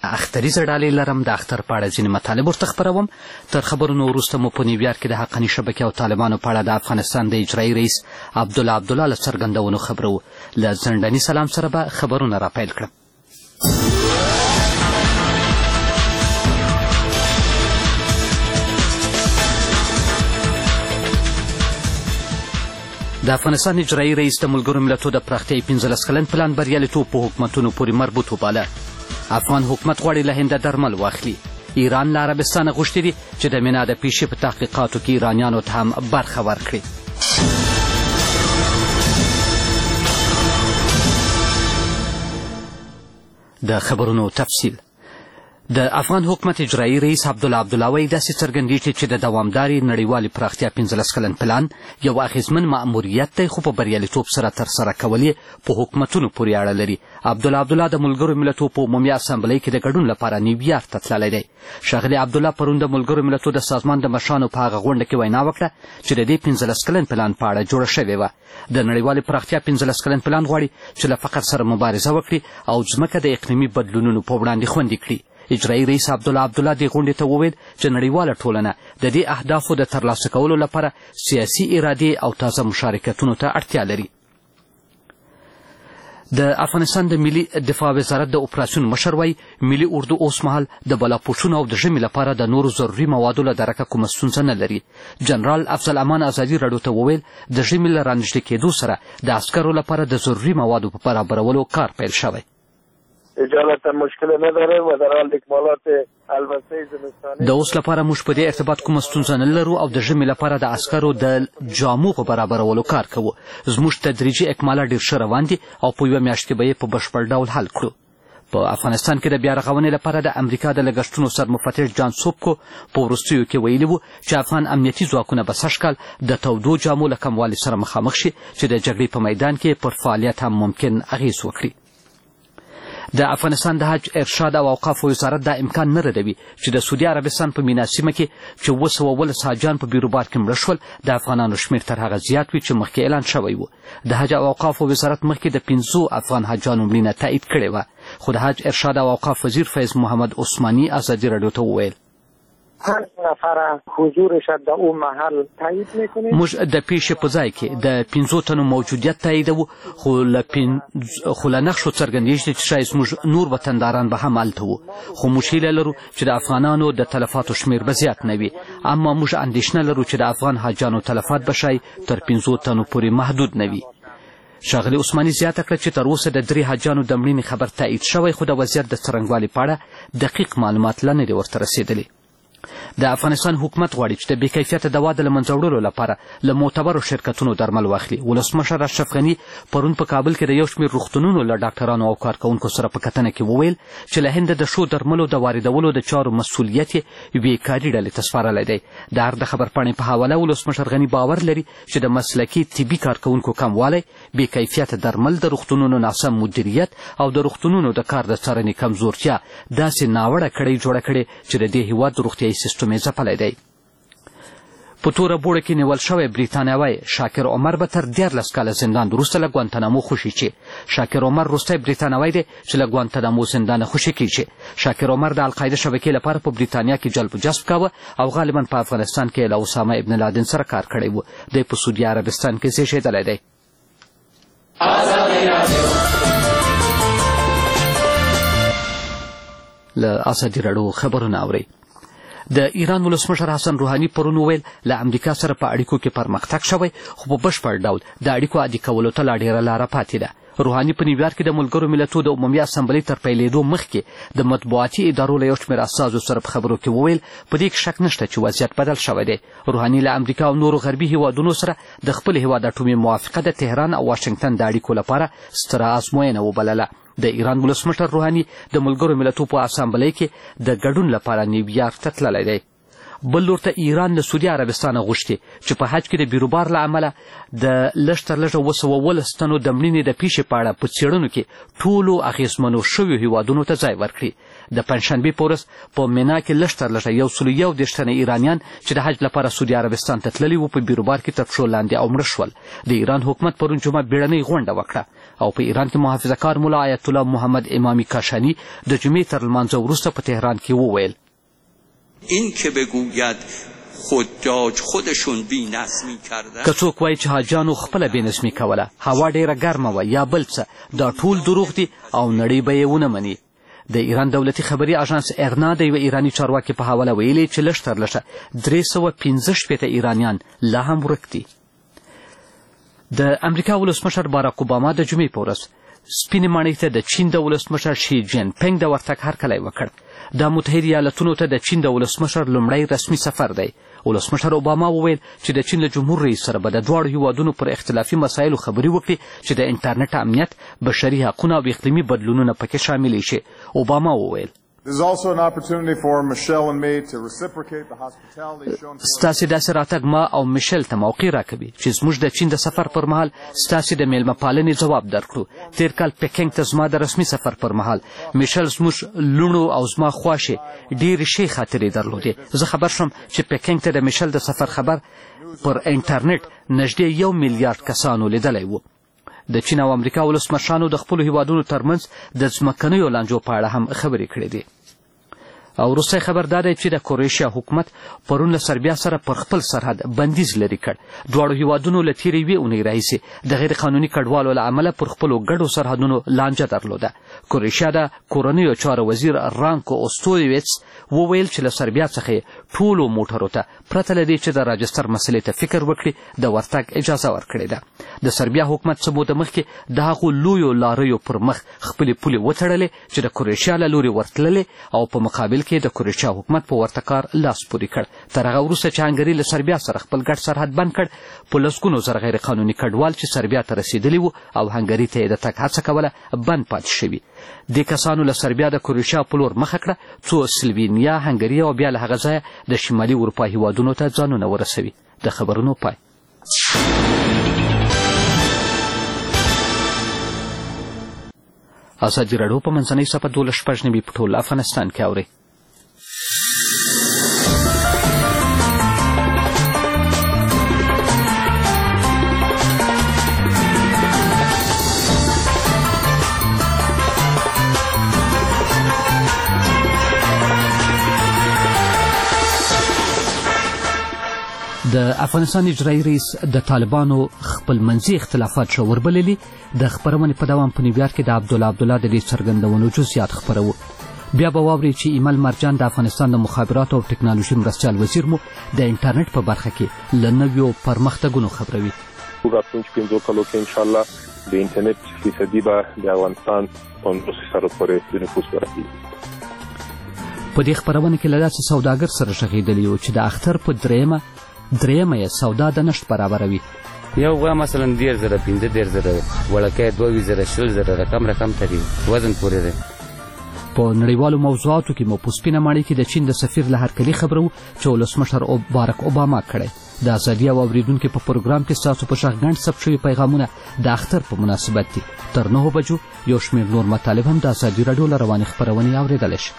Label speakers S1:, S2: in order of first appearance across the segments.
S1: اختریزه ډالۍ لرم. د اختر په اړه ځینې مطالب ورته خپروم. تر خبرونو وروسته مو په نیویارک کې د حقاني شبکې او طالبانو په اړه د افغانستان د اجرایي رئیس عبدالله له څرګندونو خبرو. له زندني سلام سره به خبرونه راپیل کړم. د افغانستان اجرایي رئیس د ملګرو ملتونو د پراختیایي 15 کلن پلان بریالیتوب په حکومتونو پورې مربوط وباله. افغان حکومت غواړي له هنده درمل واخلي. ایران له عربستانه غوښتي دي چې د مینا د پیشې په تحقیقاتو کې ایرانیانو ته هم برخه ورکړي. د خبرونو تفصیل. د افغان حکومت اجرایي رئیس عبدالله وایي داسې څرګندېږي چې د دوامدارې نړیوالې پراختیا 15 کلن پلان یو اغېزمن مأموریت دی، خو په بریالیتوب سره ترسره کول یې په حکومتونو پورې اړه لري. عبدالله د ملګرو ملتونو په عمومي اسامبلۍ کې د ګډون لپاره نیویارک ته تللی دی. ښاغلي عبدالله پرون د ملګرو ملتونو د سازمان د مشرانو په هغه غونډه کې وینا وکړه چې د دې 15 کلن پلان په اړه جوړه شوې وه. د نړیوالې پراختیا 15 کلن پلان غواړي چې له فقر سره مبارزه وکړي او ځمکه د اقلیمي بدلونونو په وړاندې خوندي کړي. اجرایي رئیس عبدالله دې غونډې ته وویل چې نړیواله ټولنه د دې اهدافو د ترلاسه کولو لپاره سیاسي ارادې او تازه مشارکتونو ته اړتیا لري. د افغانستان د ملي دفاع وزارت د اپراسیون مشر وایي ملي اردو اوس مهال د بلاپوشونو او د ژمي لپاره د نورو ضروري موادو له درکه کومه ستونزه نه لري. جنرال افضل امان ازادي راډیو ته وویل د ژمي له رانږدې کېدو سره د عسکرو لپاره د ضروري موادو په برابرولو کار پیل شوی.
S2: اجالتا مشکل نداره و در حال اکمالات البته زمستانی
S1: د اوس لپاره موږ په دې ارتباط کومه ستونزه نه لرو او د ژمي لپاره د عسکرو د جامو په برابرولو کار کوو. زموږ تدریجي اکمالات ډېر ښه روان دي او په یوه میاشت کې به یې په بشپړ ډول حل کړو. په افغانستان کې د بیا رغونې لپاره د امریکا د لګښتونو سرمفتش جان سوبکو په وروستیو کې ویلي وو چې افغان امنیتي ځواکونه به سږ کال د تودو جامو له کموالي سره مخامخ شي چې د جګړې په میدان کې پر فعالیت هم ممکن اغېز وکړي. د افغانستان د حج ارشاد او اوقافو وزارت دا امکان نه ردوي چې د سعودي عربستان په مینا سیمه کې چې 219 حاجیان په بیروبار کې مړه شول د افغانانو شمېر تر هغه زیات وي چې مخکې اعلان شوی و. د حج او اوقافو وزارت مخکې د 15 افغان حاجیانو مړینه تایید کړې وه، خو د حج ارشاد او اوقاف وزیر فیض محمد عثماني ازادي راډیو ته وویل
S3: هر نفر حضورش در اون محل تایید میکنیم.
S1: موږ د پیښې په ځای کې د 15 تنو موجودیت تاییدوو، خو له نقشو څرګندېږي چې شاید موږ نور وطنداران به هم هلته وو، خو موږ هیله لرو چې د افغانانو د تلفاتو شمېر به زیات نه وي. اما موږ اندېښنه لرو چې د افغان حاجیانو تلفات به شاید تر 15 تنو پورې محدود نه وي. ښاغلي عثماني زیاته کړه چې تر اوسه د 3 حاجیانو د مړینې خبر تایید شوی، خو د وضعیت د څرنګوالي په اړه دقیق معلومات لا نه دي ورته رسېدلي. د افغانستان حکومت غواړي چې د بې کیفیته دوا د له منځه وړلو لپاره له معتبرو شرکتونو درمل واخلي. ولسمشر اشرف غني پرون په کابل کې د یو شمېر روغتونونو له ډاکټرانو او کارکوونکو سره په کتنه کې وویل چې له هنده د ښو درملو د واردولو د چارو مسؤلیت یې یوې کاري ډلې ته سپارلی دی. د هر د خبرپاڼې په حواله ولسمشر غني باور لري چې د مسلکي طبي کارکوونکو کموالی، بې کیفیته درمل، د روغتونونو ناسم مدیریت او د روغتونونو د کار د څارنې کمزورتیا داسې ناوړه کړۍ جوړه کړې چې د دې هېواد د روغتیایي سیستم یې ځپلی دی. په توره بوړه کې نیول شوی بریتانیوی شاکر عمر به تر 14 کاله زندان وروسته له ګوانتنامو خوشي شي. شاکر عمر وروستی بریتانیوی دی چې له ګوانتنامو زندانه خوشي کیږي. شاکر عمر د القاعده شبکې لپاره په بریتانیا کې جلب و جذب کاوه او غالبا په افغانستان کې له اسامه ابن لادن سره کار کړی و. دی په سعودي عربستان کې زیږېدلی دی. له ازادي راډیو خبرونه اورئ. د ایران ولسمشر حسن روحاني پرون وویل له امریکا سره په اړیکو کې پرمختګ شوی، خو په بشپړ ډول د اړیکو عادي کولو ته لا ډېره لاره پاتې ده. روحاني په نیویارک کې د ملګرو ملتونو د عمومي اسامبلۍ تر پیلېدو مخکې د مطبوعاتي ادارو له یو شمېر استازو سره په خبرو کې وویل په دې کې شک نشته چې وضعیت بدل شوی دی. روحاني له امریکا او نورو غربي هیوادونو سره د خپل هیواد اټومي موافقه د تهران او واشنګټن د اړیکو لپاره ستره ازموینه وبلله. د ایران ولسمشر روحاني د ملګرو ملتونو په اسامبلۍ کې د ګډون لپاره نیویارک ته تللی دی. بل لور ته ایران له سعودي عربستانه غوښتي چې په حج کې د بیروبار له امله د لږ تر لږه 219 تنو د مړینې د پیښې په اړه په څېړنو کې ټولو اغېزمنو شویو هیوادونو ته ځای ورکړي. د پنجشنبې په ورځ په مینا کې لږ تر لږه 121 تنه ایرانیان چې د حج لپاره سعودي عربستان ته تللي وو په بیروبار کې تر پښو لاندې او مړه شول. د ایران حکومت پرون جمعه بیړنۍ غونډه وکړه او په ایران کې محافظه کار ملا آیت الله محمد امامی کاشانی د جمعې تر لمانځه وروسته په تهران کې وویل
S4: این که بگوید حجاج خودشون بی‌نظمی کردن
S1: که څوک وایي چې حاجیانو خپله بېنظمي کوله هوا ډېره ګرمه وه یا بل څه دا ټول دروغ دي او نړۍ به یې ونه مني. د ایران دولتي خبري اژانس اغنا د یوه ایراني چارواکي په حواله ویلي چې لږ تر لږه 365 ایرانیان لا هم ورک دي. د امریکا ولسمشر باراک اوباما د جمعې په ورځ سپینې ماڼۍ ته د چین د ولسمشر شي جین پینګ د ورتګ هرکلی وکړ. دا متحد ایالتونو ته د چین د ولسمشر لومړی رسمي سفر دی. ولسمشر اوباما وویل چې د چین له جمهور رئیس سره به د دواړو هیوادونو پر اختلافي مسایلو خبرې وکړي چې د انټرنیټ امنیت، بشري حقونه او اقلیمي بدلونونه پکې شامل شي. اوباما وویل ستاسې داسې راتګ ما او میشل ته موقع راکوي چې زموږ د چین د سفر پر مهال ستاسې د میلمه پالنې ځواب درکړو. تېر کال پیکنګ ته زما د رسمي سفر پر مهال میشل زموږ لوڼو او زما خواشې ډېرې ښې خاطرې درلودې. زه خبر شوم چې پیکنګ ته د میشل د سفر خبر پر انټرنیټ نږدې 1 میلیارډ کسانو لیدلی و. د چین او امریکا ولسمشرانو د خپلو هیوادونو ترمنځ د ځمکنیو لانجو په اړه هم خبرې کړې دي. او وروستی خبر دا دی چې د کروشیا حکومت پرون له سربیا سره پر خپل سرحد بندیز لرې کړ. دواړو هیوادونو له تېرې یوې اونۍ راهیسې د غیر قانوني کډوالو له امله پر خپلو ګډو سرحدونو لانجه درلوده. کروشیا د کورنیو چارو وزیر رانکو اوستویویڅ وویل چې له سربیا څخه یې ټولو موټرو ته پرته له دې چې د راجستر مسلې ته فکر وکړي د ورتګ اجازه ورکړې ده. د سربیا حکومت څه موده مخکې د هغو لویو لاریو پر مخ خپلې پولې وتړلې چې د کروشیا له لورې ورتللې او په مقابل کې د کروشیا حکومت په ورته کار لاس پورې کړ. تر هغه وروسته چې هنګري له سربیا سره خپل ګډ سرحد بند کړ، په لسګونو زره غیر قانوني کډوال چې سربیا ته رسېدلي وو او هنګري ته یې د تګ هڅه کوله بند پاتې شوي. دې کسانو له سربیا د کروشیا په لور مخه کړه څو سلوینیا، هنګري او بیا له هغه ځایه د شمالي اروپا هیوادونو ته ځانونه ورسوي. د خبرونو پای. ازادي راډیو په منځنۍ صفحه 12 په ټول افغانستان کې اورئ. د افغانستان اجرایي رئیس د طالبانو خپلمنځي اختلافات ژور بللي. د خپرونې په دوام په نیویارک کې د عبدالله د دې څرګندونو جزئیات خپروو. بیا به واورئ چې ایمل مرجان د افغانستان د مخابراتو او ټکنالوژي مرستیال وزیر مو د انټرنیټ په برخه کې له نویو پرمختګونو خبروي.
S5: راتلونکو 5 کالو کې انشاءالله د انټرنیټ فیصدي به د افغانستان 50% پورې د نفوس ورسیږي.
S1: په دې خپرونه کې له داسې سوداګر سره غږېدلي وو چې د اختر په درېیمه یې سودا د نشت برابروي.
S6: یو غوا مثلا 10,000 15,000 وړکۍ 22,000 شل رقم تري وزن پورې دی.
S1: په نړیوالو موضوعاتو کې مو په سپینه ماڼۍ کې د چین د سفیر له هرکلي خبرو چې ولسمشر باراک اوباما کړی. د ازادي او اوریدونکو په پروګرام کې ستاسو په شغ غنډ ثبت شوي پیغامونه د اختر په مناسبت دي. تر 9 بجو یو شمېر نور مطالب هم د ازادي راډیو له روانې خپرونې اورېدلی شي.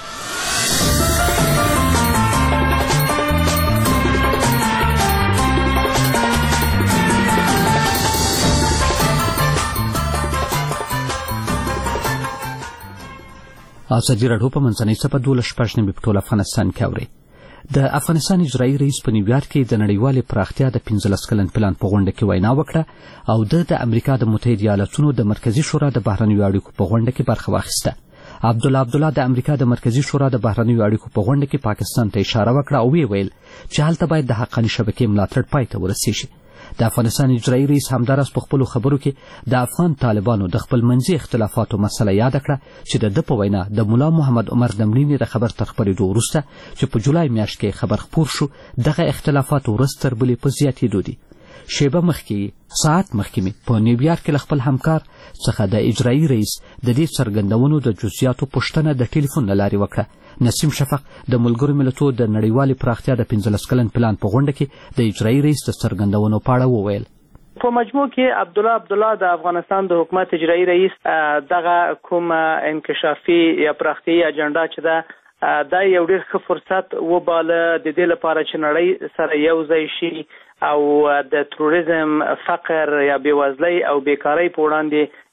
S1: ازادي راډیو په منځنۍ صفحه 12 په ټول افغانستان کې اورئ. د افغانستان اجرایي رئیس په نیویارک کې د نړیوالې پراختیا د 15 کلن پلان په غونډه کې وینا وکړه او د امریکا د متحد ایالتونو د مرکزي شورا د بهرنیو اړیکو په غونډه کې برخه واخیسته. عبدالله د امریکا د مرکزي شورا د بهرنیو اړیکو په غونډه کې پاکستان ته اشاره وکړه او ویل چې هلته باید د حقاني شبکې ملاتړ پای ته ورسیږي. د افغانستان اجرایي رئیس همداراز په خپلو خبرو کې د افغان طالبانو د خپلمنځي اختلافاتو مسله یاده کړه چې د ده په وینا د ملا محمد عمر د مړینې د خبر تر خپرېدو وروسته چې په جولای میاشت کې خبر خپور شو دغه اختلافات ورځ تر بلې په زیاتېدو دي. شیبه ساعت مخکې مې په نیویارک کې له خپل همکار څخه د اجرایي رئیس د دې څرګندونو د جزئیاتو پوښتنه د ټلیفون له لارې وکړه. نسیم شفق د ملګرو ملتونو د نړیوالې پراختیا د 15 کلن پلان په غونډه کې د اجرایي رئیس د څرګندونو په اړه وویل.
S7: په مجموع کې عبدالله د افغانستان د حکومت اجرایي رئیس دغه کوم انکشافي یا پراختیایي اجنډا چې دا یو ډېر ښه فرصت وباله د دې لپاره چې نړۍ سره یو ځای شي او د تروریزم، فقر یا بېوزلۍ او بیکارۍ په وړاندې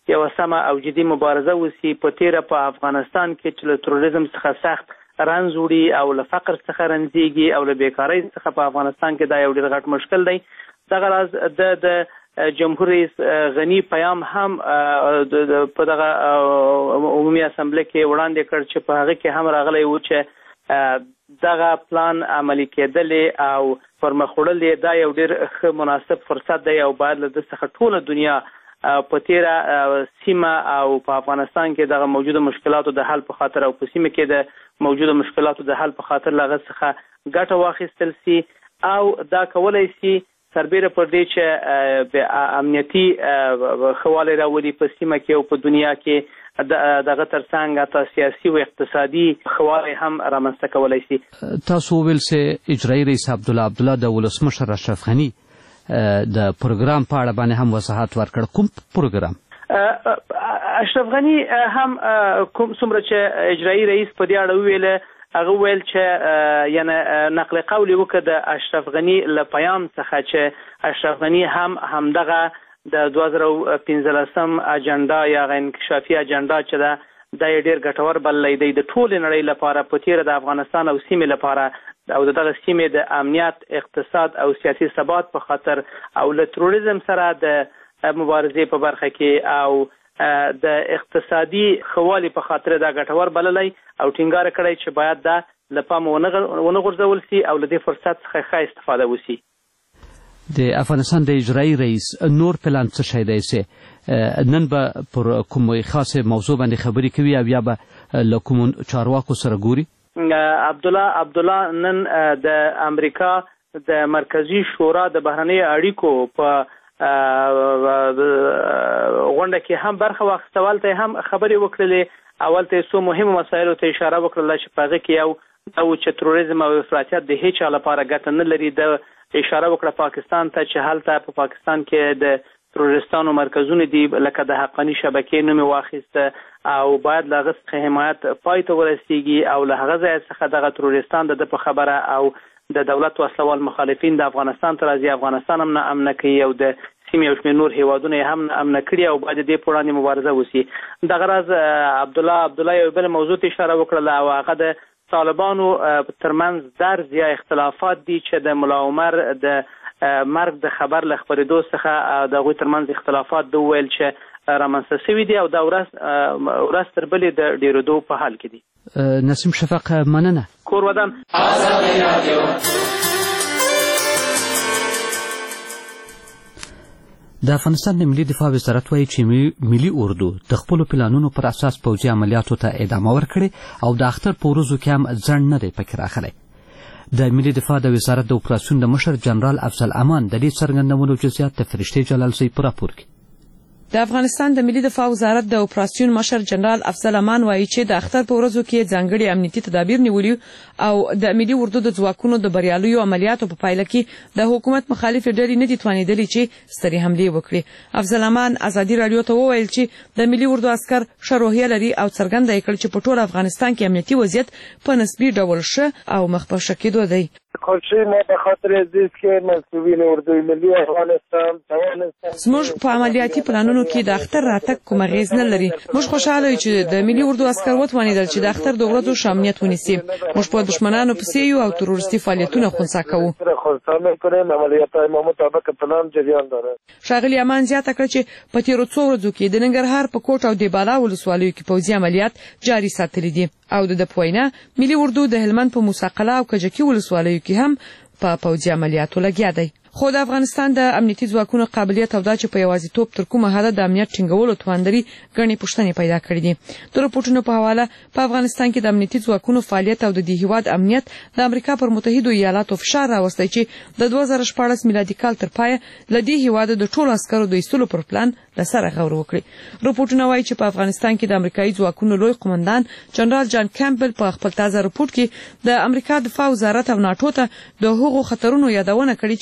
S7: یو سمه او جدي مبارزه وسی. په تیره په افغانستان کې چې له تروریزم څخه سخت رنځ وړي او له فقر څخه رنځيږي او له بیکارۍ څخه په افغانستان کې دا یو ډېر غټ مشکل دی. دغه راز د جمهور رئیس غنی پیام هم په دغه عمومي اسمبلی کې وړاندې کړ چې په هغه کې هم راغلی و چې دغه پلان عملي کېدل او پرمخ وړل دا یو ډېر ښه مناسب فرصت دی او باید له دې څخه ټوله دنیا په تیره سیمه او په افغانستان کې دغه موجوده مشکلاتو د حل په خاطر او په سیمه کې د موجوده مشکلاتو د حل په خاطر له هغه څخه ګټه واخیستل سي او دا کولی سي سربیره پر دې چې امنیتي خواله راولي په سیمه کې او په دنیا کې دغه ترڅنګ حتی سیاسي او اقتصادي خواله هم رامنځته کولی سي.
S1: تاسو ویل چې اجرایي رئیس عبدالله د ولسمشر اشرف غني د پروګرام په اړه باندې هم وضاحت ورکړ. کوم پروګرام؟
S7: اشرف غني هم کوم څومره چې اجرایي رئیس په دې اړه ویل هغه ویل چې یعنی نقل قول وکړ د اشرف غني له پیام څخه چې اشرف غني همدغه د 2015 اجنډا یا انکشافي اجنډا چې دا ډېر ګټور بللی دی د ټولې نړۍ لپاره په تیره د افغانستان او سیمې لپاره او دغه سیمې د امنیت اقتصاد او سیاسي ثبات په خاطر او له تروریزم سره د مبارزې په برخه کې او د اقتصادي خوالي په خاطر دا ګټور بللی او ټینګار کړی چې باید دا له پامه ونه غورځول سي او له دې فرصت څخه ښه استفاده وسي.
S1: د افغانستان د اجرایي رئیس نور پلان څه شی دی چې نن به پر کومه خاصه موضوع باندې خبرې کوي او یا به له کومو چارواکو سره ګوري؟
S7: عبدالله نن د امریکا د مرکزی شورا د بهرنۍ اړیکو په غونډه کې هم برخه واخیسته. ولته هم خبرې وکړلې. اول ته څو مهمو مسایلو ته اشاره وکړله چې په هغه کې یو چې تروریزم او افراطیت د هیچا لپاره ګټه نه لري. د اشاره وکړه پاکستان ته چې هلته په پاکستان کې د تروریستانو مرکزونه دي لکه د حقانی شبکې نوم واخیسته او باید له هغه څخه حمایت پای ته ورسیږي او له هغه ځای څخه دغه تروریستان د په خبره او د دولت وسلوال مخالفین د افغانستان ته راځي. افغانستان هم نه امنه کوي او د سیمې او شمېر نور هیوادونه هم نه امنه کړي او باید دې په وړاندې مبارزه وسي. دغه راز عبدالله یو بل موضوع ته اشاره وکړله او هغه د طالبانو ترمنځ درز یا اختلافات دي چې د ملا عمر د مرګ د خبر له خبرېدو څخه د هغوی ترمنځ اختلافات د وویل چې رامنځته شوي دي او دا ورځ تر بلې د ډېرېدو په حال کې دي.
S1: نسیم شفق مننه.
S7: کور ودان.
S1: د افغانستان د ملي دفاع وزارت وایي چې ملي اردو د خپلو پلانونو پر اساس پوځي عملیاتو ته ادامه ورکړې او د اختر په ورځو کې هم ځنډ نه دی پکې راغلی. د ملي دفاع د وزارت د اپراسیون د مشر جنرال افضل امان د دې څرګندونو جزئیات د فرشتې جلالزی په راپور کې.
S8: د افغانستان د ملي دفاع وزارت د اپراسیون مشر جنرال افضل امان وایي چې د اختر په ورځو کې ځانګړي امنیتي تدابیر نیولي او د ملي اردو د ځواکونو د بریالیو عملیاتو په پایله کې د حکومت مخالف ډلې نه دي توانېدلې چې سترې حملې وکړي. افضل امان ازادي راډیو ته وویل چې د ملي اردو عسکر ښه روحیه لري او څرګنده یې کړ چې په ټول افغانستان کې امنیتي وضعیت په نسبي ډول ښه او مخ په ښه کېدو دی.
S2: خوشی ما به خاطر عزیز که مسئولین اردوی ملی افغانستان
S8: زموږ په عملیاتي پلانونو کې د اختر راتګ کوم اغیز نه لري. موږ خوشاله یو چې د ملي اردو عسکر وتوانېدل چې د اختر د ورځو شامنیت ونیسي. موږ په دښمنانو پسې یو او تروریستي فعالیتونه خنثی کوو.
S2: عملیاتای ما مطابق پلان جریان داره.
S8: ښاغلي امان زیاته کړه چې په تیرو څو ورځو کې د ننګرهار په کوټ او دیبالا ولسوالیو کې پوځي عملیات جاري ساتلي دي او د پوینا ملي اردو د هلمند په موساقله او کجکي ولسوالیو کې هم په پوځي عملیاتو لګیا دی. خو د افغانستان د امنیتي ځواکونو قابلیت او دا چې په یوازیتوب تر کومه حده د امنیت ټینګولو توانلري ګڼې پوښتنې پیدا کړې دي. د راپورټونو په حواله په افغانستان کې د امنیتي ځواکونو فعالیت او د دې هیواد امنیت د امریکا پر متحدو ایالاتو فشار راوستی چې د 2014 میلادي کال تر پایه له دې هیواد د ټولو عسکرو د ایستلو پر پلان لسره غور وکړي. راپورټونه وایي چې په افغانستان کې د امریکایي ځواکونو لوی قومندان جنرال جان کیمبل په خپل تازه راپورټ کې د امریکا دفاع وزارت او ناتو ته د هغو خطرونو یادونه کړې چې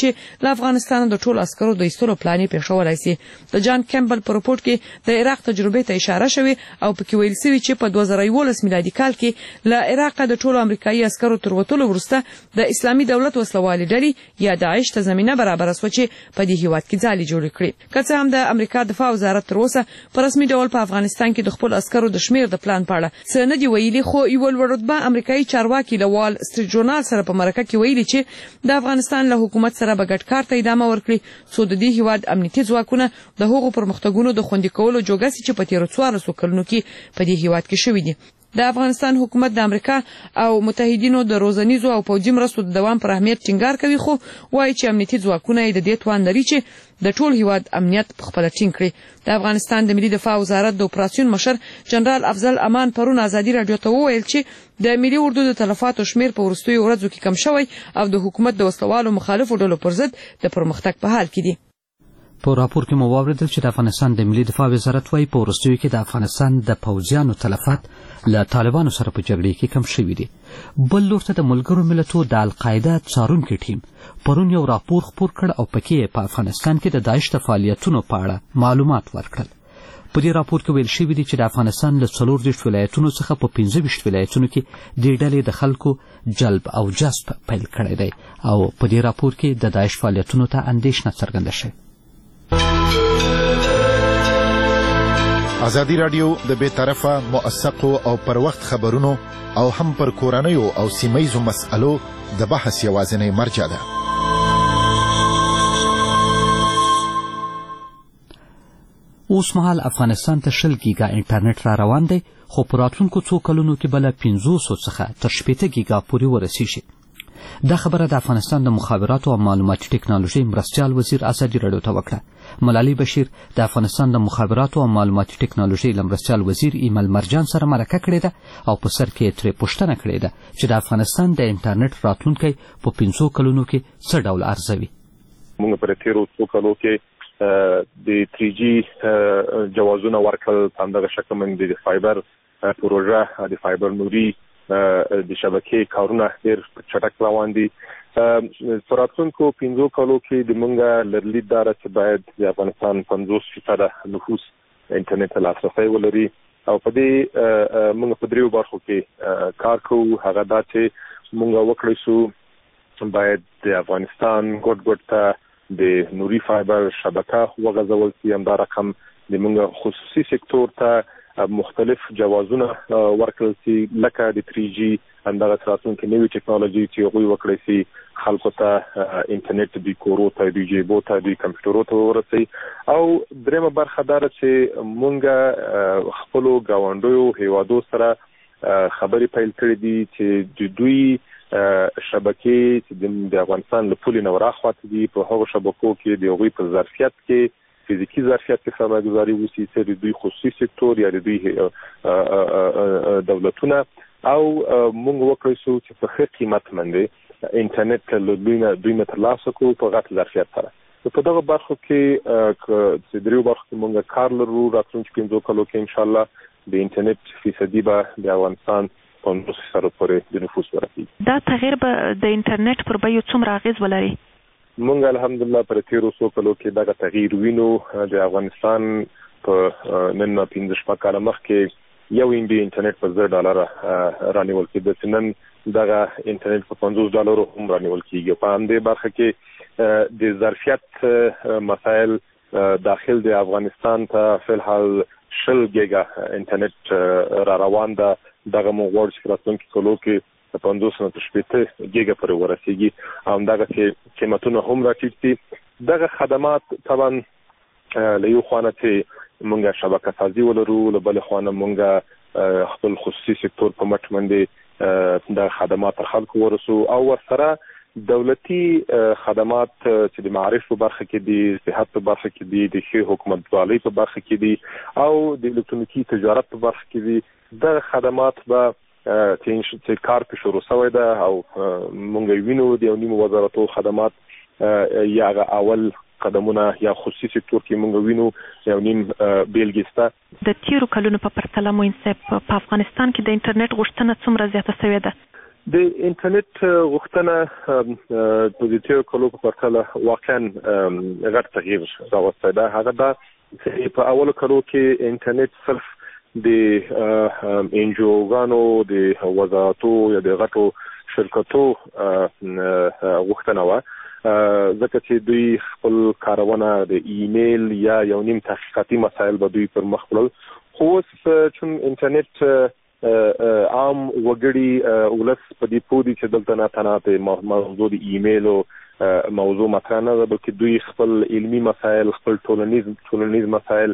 S8: له افغانستان د ټولو عسکرو د ایستلو پلان پیښولی سي. د جان کیمبل په رپورټ کې د عراق تجربې ته اشاره شوې او پکې ویل شوي چې په 2011 میلادي کال کې له عراق د ټولو امریکایي عسکرو تر وتلو وروسته د اسلامي دولت وسلوالې ډلې یا داعش ته زمینه برابره شوه چې په دې هیواد کې ځالې جوړې کړي. که څه هم د امریکا دفاع وزارت تر اوسه په رسمي ډول په افغانستان کې د خپل عسکرو د شمیر د پلان په اړه څه نه دي ویلي، خو یو لوړ رتبه امریکایي چارواکي له وال سټریټ ژورنال سره په مرکه کې ویلي چې د افغانستان له حکومت سره به ګډ کار ته ادامه ورکړي څو د دې هیواد امنیتي ځواکونه د هغو پرمختګونو د خوندي کولو جوګه سي چې په تیرو 14 کلونو کې په دې هیواد کې شوي دي. د افغانستان حکومت د امریکا او متحدینو د روزنیزو او پوځي مرستو د دوام پر اهمیت ټینګار کوي، خو وایي چې امنیتي ځواکونه یې د دې توان لري چې د ټول هیواد امنیت په خپله ټینګ کړي. د افغانستان د ملي دفاع وزارت د اپراسیون مشر جنرال افضل امان پرون ازادي راډیو ته وویل چې د ملي اردو د تلفاتو شمیر په وروستیو ورځو کې کم شوی او د حکومت د وسلوالو مخالفو ډلو پر ضد د پرمختګ په حال کې دي.
S1: په راپور کې مو واوریدل چې د افغانستان د ملي دفاع وزارت وايي په وروستیو کې د افغانستان د پوځیانو تلفات له طالبانو سره په جګړې کې کم شوي دي. بل لور ته د ملګرو ملتونو د القاعده څارونکي ټیم پرون یو راپور خپور کړ او پکې په افغانستان کې د داعش د فعالیتونو په اړه معلومات ورکړل. په دې راپور کې ویل شوي دي چې د افغانستان له 14 ولایتونو څخه په 15 ولایتونو کې د ډلې د خلکو جلب او جذب پیل کړی دی او په دې راپور کې د داعش فعالیتونو ته اندېښنه څرګنده شوې.
S9: ازادي راډیو د بې طرفه موثقو او پر وخت خبرونو او هم پر کورنیو او سیمهیزو مسألو د بحث یوازینی مرجع ده.
S1: اوس مهال افغانستان ته 20 ګیګا انټرنیټ را روان دی، خو په راتلونکو څو کلونو کې به له 500 څخه تر 80 ګیګا پورې ورسیږي. دا خبره د افغانستان د مخابراتو او معلوماتي ټکنالوژي مرستیال وزیر ازادي راډیو ته وکړه. ملالۍ بشیر د افغانستان د مخابراتو او معلوماتي ټکنالوژي مرستیال وزیر ایمل مرجان سره مرکه کړې ده او په سر کې ترې پوښتنه کړې ده چې د افغانستان د انټرنیټ راتلونکی په 500 کلونو کې څه ډول ارزوي.
S5: موږ پر تیرو څو کلو کې د 3G جوازونه ورکړل، همدغه شکل موږ د فایبر پروژه د فایبر نوري د شبکې کارونه ډېر چټک روان دي. په راتلونکو 5 کالو کې د موږ لرلید داره چې باید د افغانستان 50% نفوس انټرنیټ ته لاسرسی ولري او په دې موږ په دریو برخو کې کار کوو. هغه دا چې موږ وکړی شو باید د افغانستان ګډ ته د نوري فایبر شبکه وغځول شي، همدا رقم د موږ خصوصي سکتور ته مختلف جوازونه ورکړل شي لکه د 3G همدغه راتلونکي نوې ټکنالوژي چې هغوی وکړی شي خلکو ته انټرنیټ د کورو ته د جیبو ته د کمپیوټرو ته ورسوي. او درېمه برخه دا ده چې موږ خپلو ګاونډیو هیوادو سره خبرې پیل کړې دي چې د دوی شبکې چې د افغانستان له پولې نه وراخواته دي په هغو شبکو کې د هغوی په ظرفیت کې فزیکی ظرفیت کې سرمایه‌ګذاري وشي چې د دوی خصوصي سکتور یا د دوی دولتونه او موږ وکړی شو چې په ښه قیمت باندې انټرنیټ له دوی نه ترلاسه کړو په غټ ظرفیت سره. په دغه برخو کې چې دریو برخو کې موږ کار لرو. راتلونکي 5 کالو کې انشاءالله د انټرنیټ فیصدي به د افغانستان 50% پورې د نفوس ورسیږي.
S10: دا تغییر به د انټرنیټ پر بیو څومره اغیز ولري؟
S5: مونږ الحمدلله پر تیرو څو کلو کې دغه تغییر وینو. د افغانستان په نن 15 کاله مخکې یو MB انټرنیټ په $0 رانیول کېده چې نن دغه انټرنیټ په $50 هم رانیول کېږي. په همدې برخه کې د ظرفیت مسایل داخل د افغانستان ته فلحال 20 ګیګا انټرنیټ را روان ده. دغه موږ غواړو چې راتلونکي کلو کې 50 تر 80 ګیګا پورې ورسیږي او دغه قیمتونه هم راټیټ دي. دغه خدمات طبعا له یو خوا نه چې موږ شبکه سازي ولرو، له بل خوا نه موږ خپل خصوصي سکتور په مټ باندې د خدمات تر خلکو ورسو او ورسره دولتي خدمات چې د معارف په برخه کې دي، صحت په برخه کې دي، د ښه حکومتدارۍ په برخه کې دي او د الکترونیکي تجارت په برخه کې دي. د خدمات به چې کار په شروع شوی ده او مونږ وینو د یو نیمو وزارتو خدمات یا اول قدمونه یا خصوصي سکتور کې مونږ وینو یو نیم بیلګې شته.
S10: د تیرو کلونو په پرتله موین صاحب په افغانستان کې د انټرنیټ غوښتنه څومره زیاته شوې ده؟
S5: د انټرنیټ غوښتنه په دې تیرو کلو په پرتله واقعا غټ تغییر راوستی ده. هغه دا چې په اولو کلو کې انټرنیټ صرف د انجوګانو د وزارتو یا د غټو شرکتو غوښتنه وه، ځکه چې دوی خپل کارونه د ایمیل یا یو نیم تحقیقاتي مسایل به دوی پر مخ وړل. خو اوس چون انټرنیټ عام وګړي ولس په دې پوه دي چې دلته نه تنها د موضوع د ایمیلو موضوع مطرح نه ده، بلکې دوی خپل علمي مسایل، خپل ټولنیز مسایل،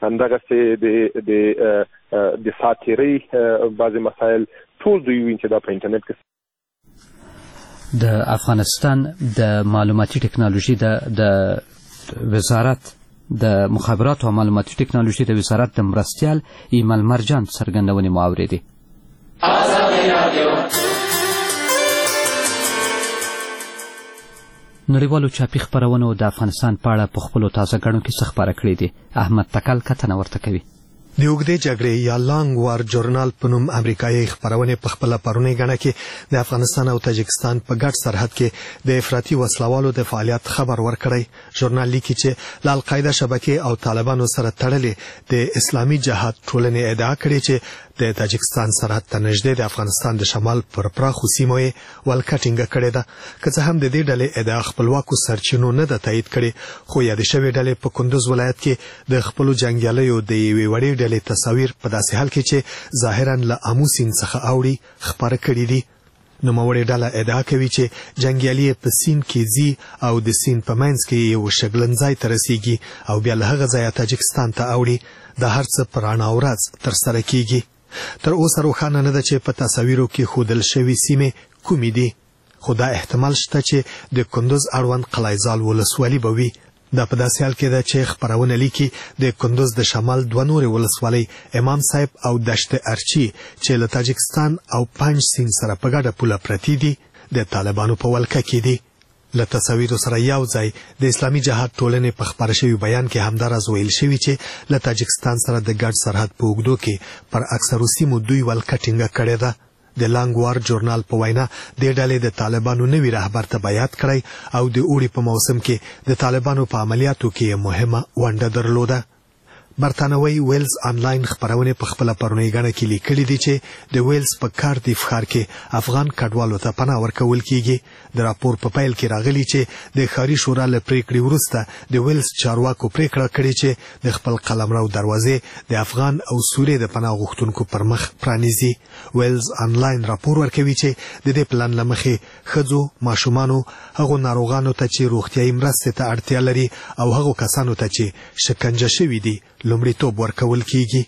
S5: همدغسې د ساتیرۍ بعضې مسایل ټول دوی ویني چې دا په انټرنیټ کې.
S1: د افغانستان د معلوماتي ټکنالوژي د وزارت د مخابرات او معلوماتي ټکنالوژي د وزارت د مرستیال ایمل مرجان څرګندونې مو اورېدې. نړیوالو چاپي خپرونو د افغانستان په اړه په خپلو تازه ګڼو کې څه خپاره کړي دي. احمد تکل کتنه ورته کوي.
S11: د اوږدې جګړې یا لانګ وار جورنال په نوم امریکایي خپرونې په خپله پرونۍ ګڼه کې د افغانستان او تاجکستان په ګډ سرحد کې د افراطي وسلوالو د فعالیت خبر ورکړی. ژورنال لیکي چې له القاعده شبکې او طالبانو سره تړلې د اسلامي جهاد ټولنې ادعا کړې چې د تاجکستان سرحد ته نږدې د افغانستان د شمال پر پراخو سیمو یې ولکه ټینګه کړې ده. که څه هم د دې ډلې ادعا خپلواکو سرچینو نه ده تایید کړې، خو یادې شوې ډلې په کندوز ولایت کې د خپلو جنګیالیو د یوې وړې ډلې تصاویر په داسې حال کې چې ظاهرا له آمو سیند څخه اوړي خپاره کړي دي. نوموړې ډله ادعا کوي چې جنګیالي په سیند کې ځي او د سیند په منځ کې یو شګلنځای ته رسیږي او بیا له هغه ځایه تاجکستان ته اوړي. دا هر څه په رڼا ورځ ترسره کیږي. تر اوسه روښانه نه ده چې په تصاویرو کې ښودل شوي سیمې کومې دي، خو دا احتمال شته چې د کندوز اړوند قلعه‌زال ولسوالي به وي. دا په داسې حال کې ده چې خپرونه لیکي د کندوز د شمال دوه نورې ولسوالۍ امام صاحب او دشت ارچي چې له تاجکستان او پنج سیند سره په ګډه پوله پرتې دي د طالبانو په ولکه کې دي. له تصاویرو سره یو ځای د اسلامي جهاد ټولنې په خپاره شوي بیان کې همداراز ویل شوي چې له تاجکستان سره د ګډ سرحد په اوږدو کې پر اکثرو سیمو دوی ولکه ټینګه کړې ده. د لانګ وار جورنال په وینا د ډلې د طالبانو نوي رهبر ته بیعت کړی او د اوړي په موسم کې د طالبانو په عملیاتو کې مهمه ونډه درلوده. برتانوي ویلز آنلاین خپرونه په خپل پرونی غاڼه کې لیکلي دي چې د ویلز په کارډیف ښار کې افغان کډوالو ته پناه ورکول کیږي. د راپور په پیل کې راغلي چې د ښاري شورا له پریکړې وروسته د ویلز چارواکو پریکړه کړې چې د خپل قلمرو دروازې د افغان او سوریې د پناه غوښتونکو پر مخ پرانیزي. ویلز آنلاین راپور ورکوي چې د دې پلان لمخې ښځو، ماشومانو، هغو ناروغانو ته چې روغتیايي مرستې ته اړتیا لري او هغو کسانو ته چې شکنجه شوي دي لومړیتوب ورکول کیږي.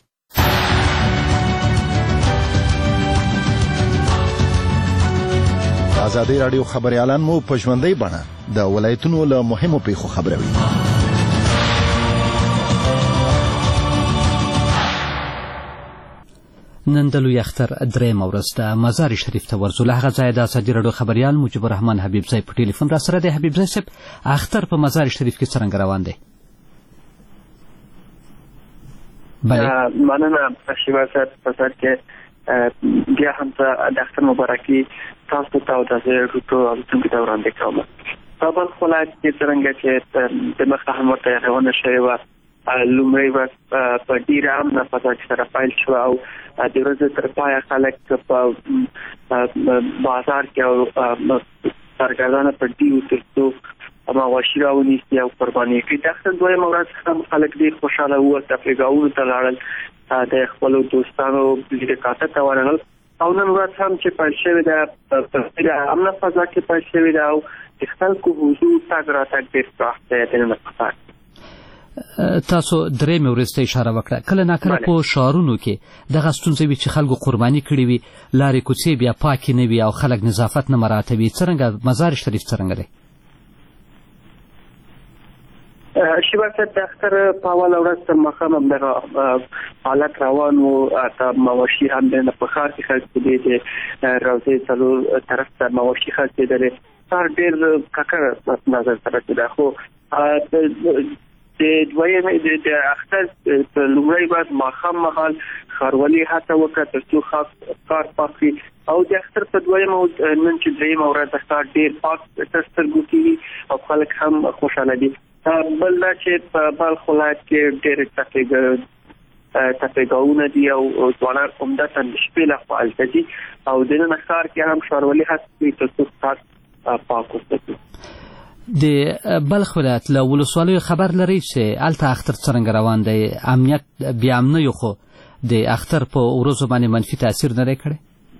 S9: ازادي رادیو خبريالان مو په ژوندۍ بڼه د ولایتونو له مهمو پیښو خبروي.
S1: نن د لوی اختر درېیمه ورځ ده. مزار شریف ته ورځو. له هغه ځایه د ازادي رادیو خبریال مجیب الرحمن حبیبزی په ټلیفون را سره دی. حبیبزی صاحب، اختر په مزار شریف کې څرنګه روان دی؟
S12: مننه شیوا صاحب. په سر کې بیا هم د اختر مبارکي تاسو ته او د ټولو اوسونکو ته وړاندې کوم. په بل ولایت کې څرنګه چې د مخه هم ورته یادونه شوې وه، لومړی ورځ په ډېره امنه فضا کې سره پیل شوه او د ورځې تر پایه خلک په بازار کې او سرګردانه په ډیو ترڅو مواشي راونیسي او قرباني کړي. د اختر دویمه ورځ هم خلک ډېر خوشحاله وو، تفریحګاهونو ته لاړل، د خپلو دوستانو لیدکاته ته ورغلل او نن ورځ هم چې پیل شوې ده په ډېره امنه فضا کې پیل شوې ده او د خلکو حضور تګ راتګ ډېر پراخ دی. دننه په
S1: تاسو درېیمې ورځ ته اشاره وکړه. کله ناکله په ښارونو کې دغه ستونزه وي چې خلکو قرباني کړي وي، لارې کوڅې بیا پاکې نه وي او خلک نظافت نه مراعتوي. څرنګه مزار شریف څرنګه دی؟
S12: شیوا صاحب، د اختر په اوله ورځ تر ماښام همدغه حالت روان و. مواشي هم د په ښار کې خرڅېدې، د روضې څلور طرف ته مواشي خرڅېدلې. ښار ډېر ککړ نظر سره چې ده، خو د دویمې د اختر په لومړۍ ورځ ماښام مهال ښاروالي هڅه وکړه تر څو ښار پاک کړي او د اختر په دویم او نن چې دریم ورځ د ښار ډېر پاک سترګو کېږي او خلک هم خوشحاله دي. بل دا چې په بلخ ولایت کې ډېر تپېګاونه دي او ځوانان عمدتاً د شپې لخوا هلته دي او د نن ښار کې هم ښاروالي هڅه کوي تر څو ښار پاک وساتي.
S1: د بلخ ولایت له ولسوالیو خبر لري چې هلته اختر څرنګه روان دی؟ امنیت بیا امنیو خو د اختر په ورځو باندې منفي تاثیر نه دی کړی؟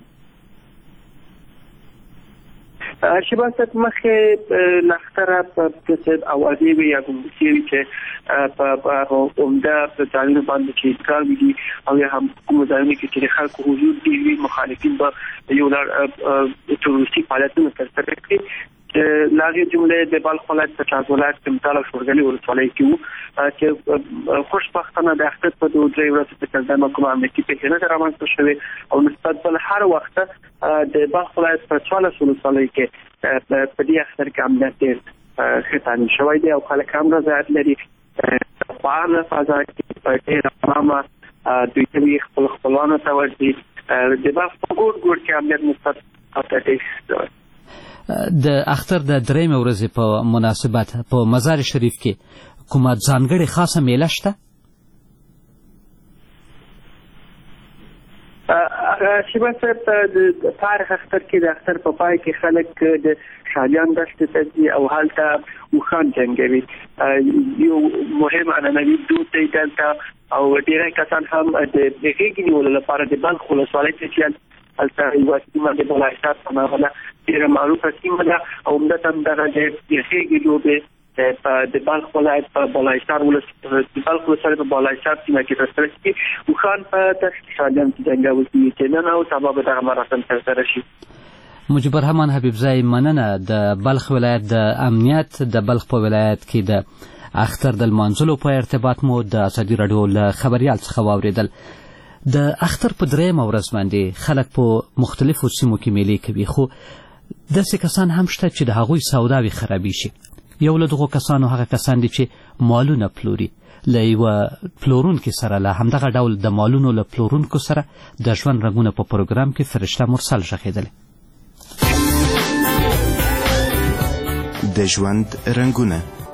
S12: شیبه صاحب مخکې له اختره په اوازې وي یا ګمرکي وي چې په عمده ځایونو باندې چې کار وي او یا هم کومو ځایونو کې چې د خلکو حضور ډېر وي، مخالفین به یو لړ تروریستي فعالیتونه ترسره کړي. له هغې جملې د بلخ ولایت په چاز ولایت کې متال او شورګلې ولسوالۍ کې وو چې خوشبختانه د اختر په 2-3 ورځو کې څرګنده کومه امنیتي پیښې نه ده رامنځته شوې او نسبت بل هر وخت د بلخ ولایت په 14 ولسوالیو کې په دې اختر کې امنیت ډېر ښه تامین شوی دی او خلک هم رضایت لري. فعاله فضا کې په ډېره ارامه دوی کوي خپلوانو ته ورځي. د بلخ په ګوټ کې امنیت مثبت افغانستان.
S1: د اختر د درېیمې ورځې په مناسبت په مزار شریف کې کومه ځانګړې خاصه میله شته؟
S12: شیبه صاحب د تاریخ اختر کې د اختر په پای کې خلک د شالیان دښتې ته ځي او هلته اوښان جنګوي. یو مهم عنعنوي دود دی دلته او ډېری کسان هم د غېږې نیولو لپاره د بلخ ولسوالۍ ته ځي. هلته یوه سیمه د بالایسار په نامه ده، ډېره معروفه سیمه ده او عمدتاً دغه د غېږې لوبې د بلخ ولایت په بالایسار په بالایسار سیمه کې ترسره کېږي. اوښان په دښت شالیان کې جنګول کېږي چې نن او سبا به دغه مراسم ترسره شي.
S1: مجبر رحمان حبیبزی، مننه. د بلخ ولایت د امنیت د بلخ په ولایت کې د اختر د لمانځلو په ارتباط مو د ازادي راډیو له خبریال څخه واورېدل. د اختر په درېیمه ورځ باندې خلک په مختلفو سیمو کې میلې کوي، خو داسې کسان هم شته چې د هغوی سوداوې خرابې شي. یو له دغو کسانو هغه کسان دي چې مالونه پلوري. له یوه پلورونکي سره له همدغه ډول د مالونو له پلورونکو سره د ژوند رنګونه په پروګرام کې فرشته مرسل ږغېدلې.
S13: د ژوند رنګونه.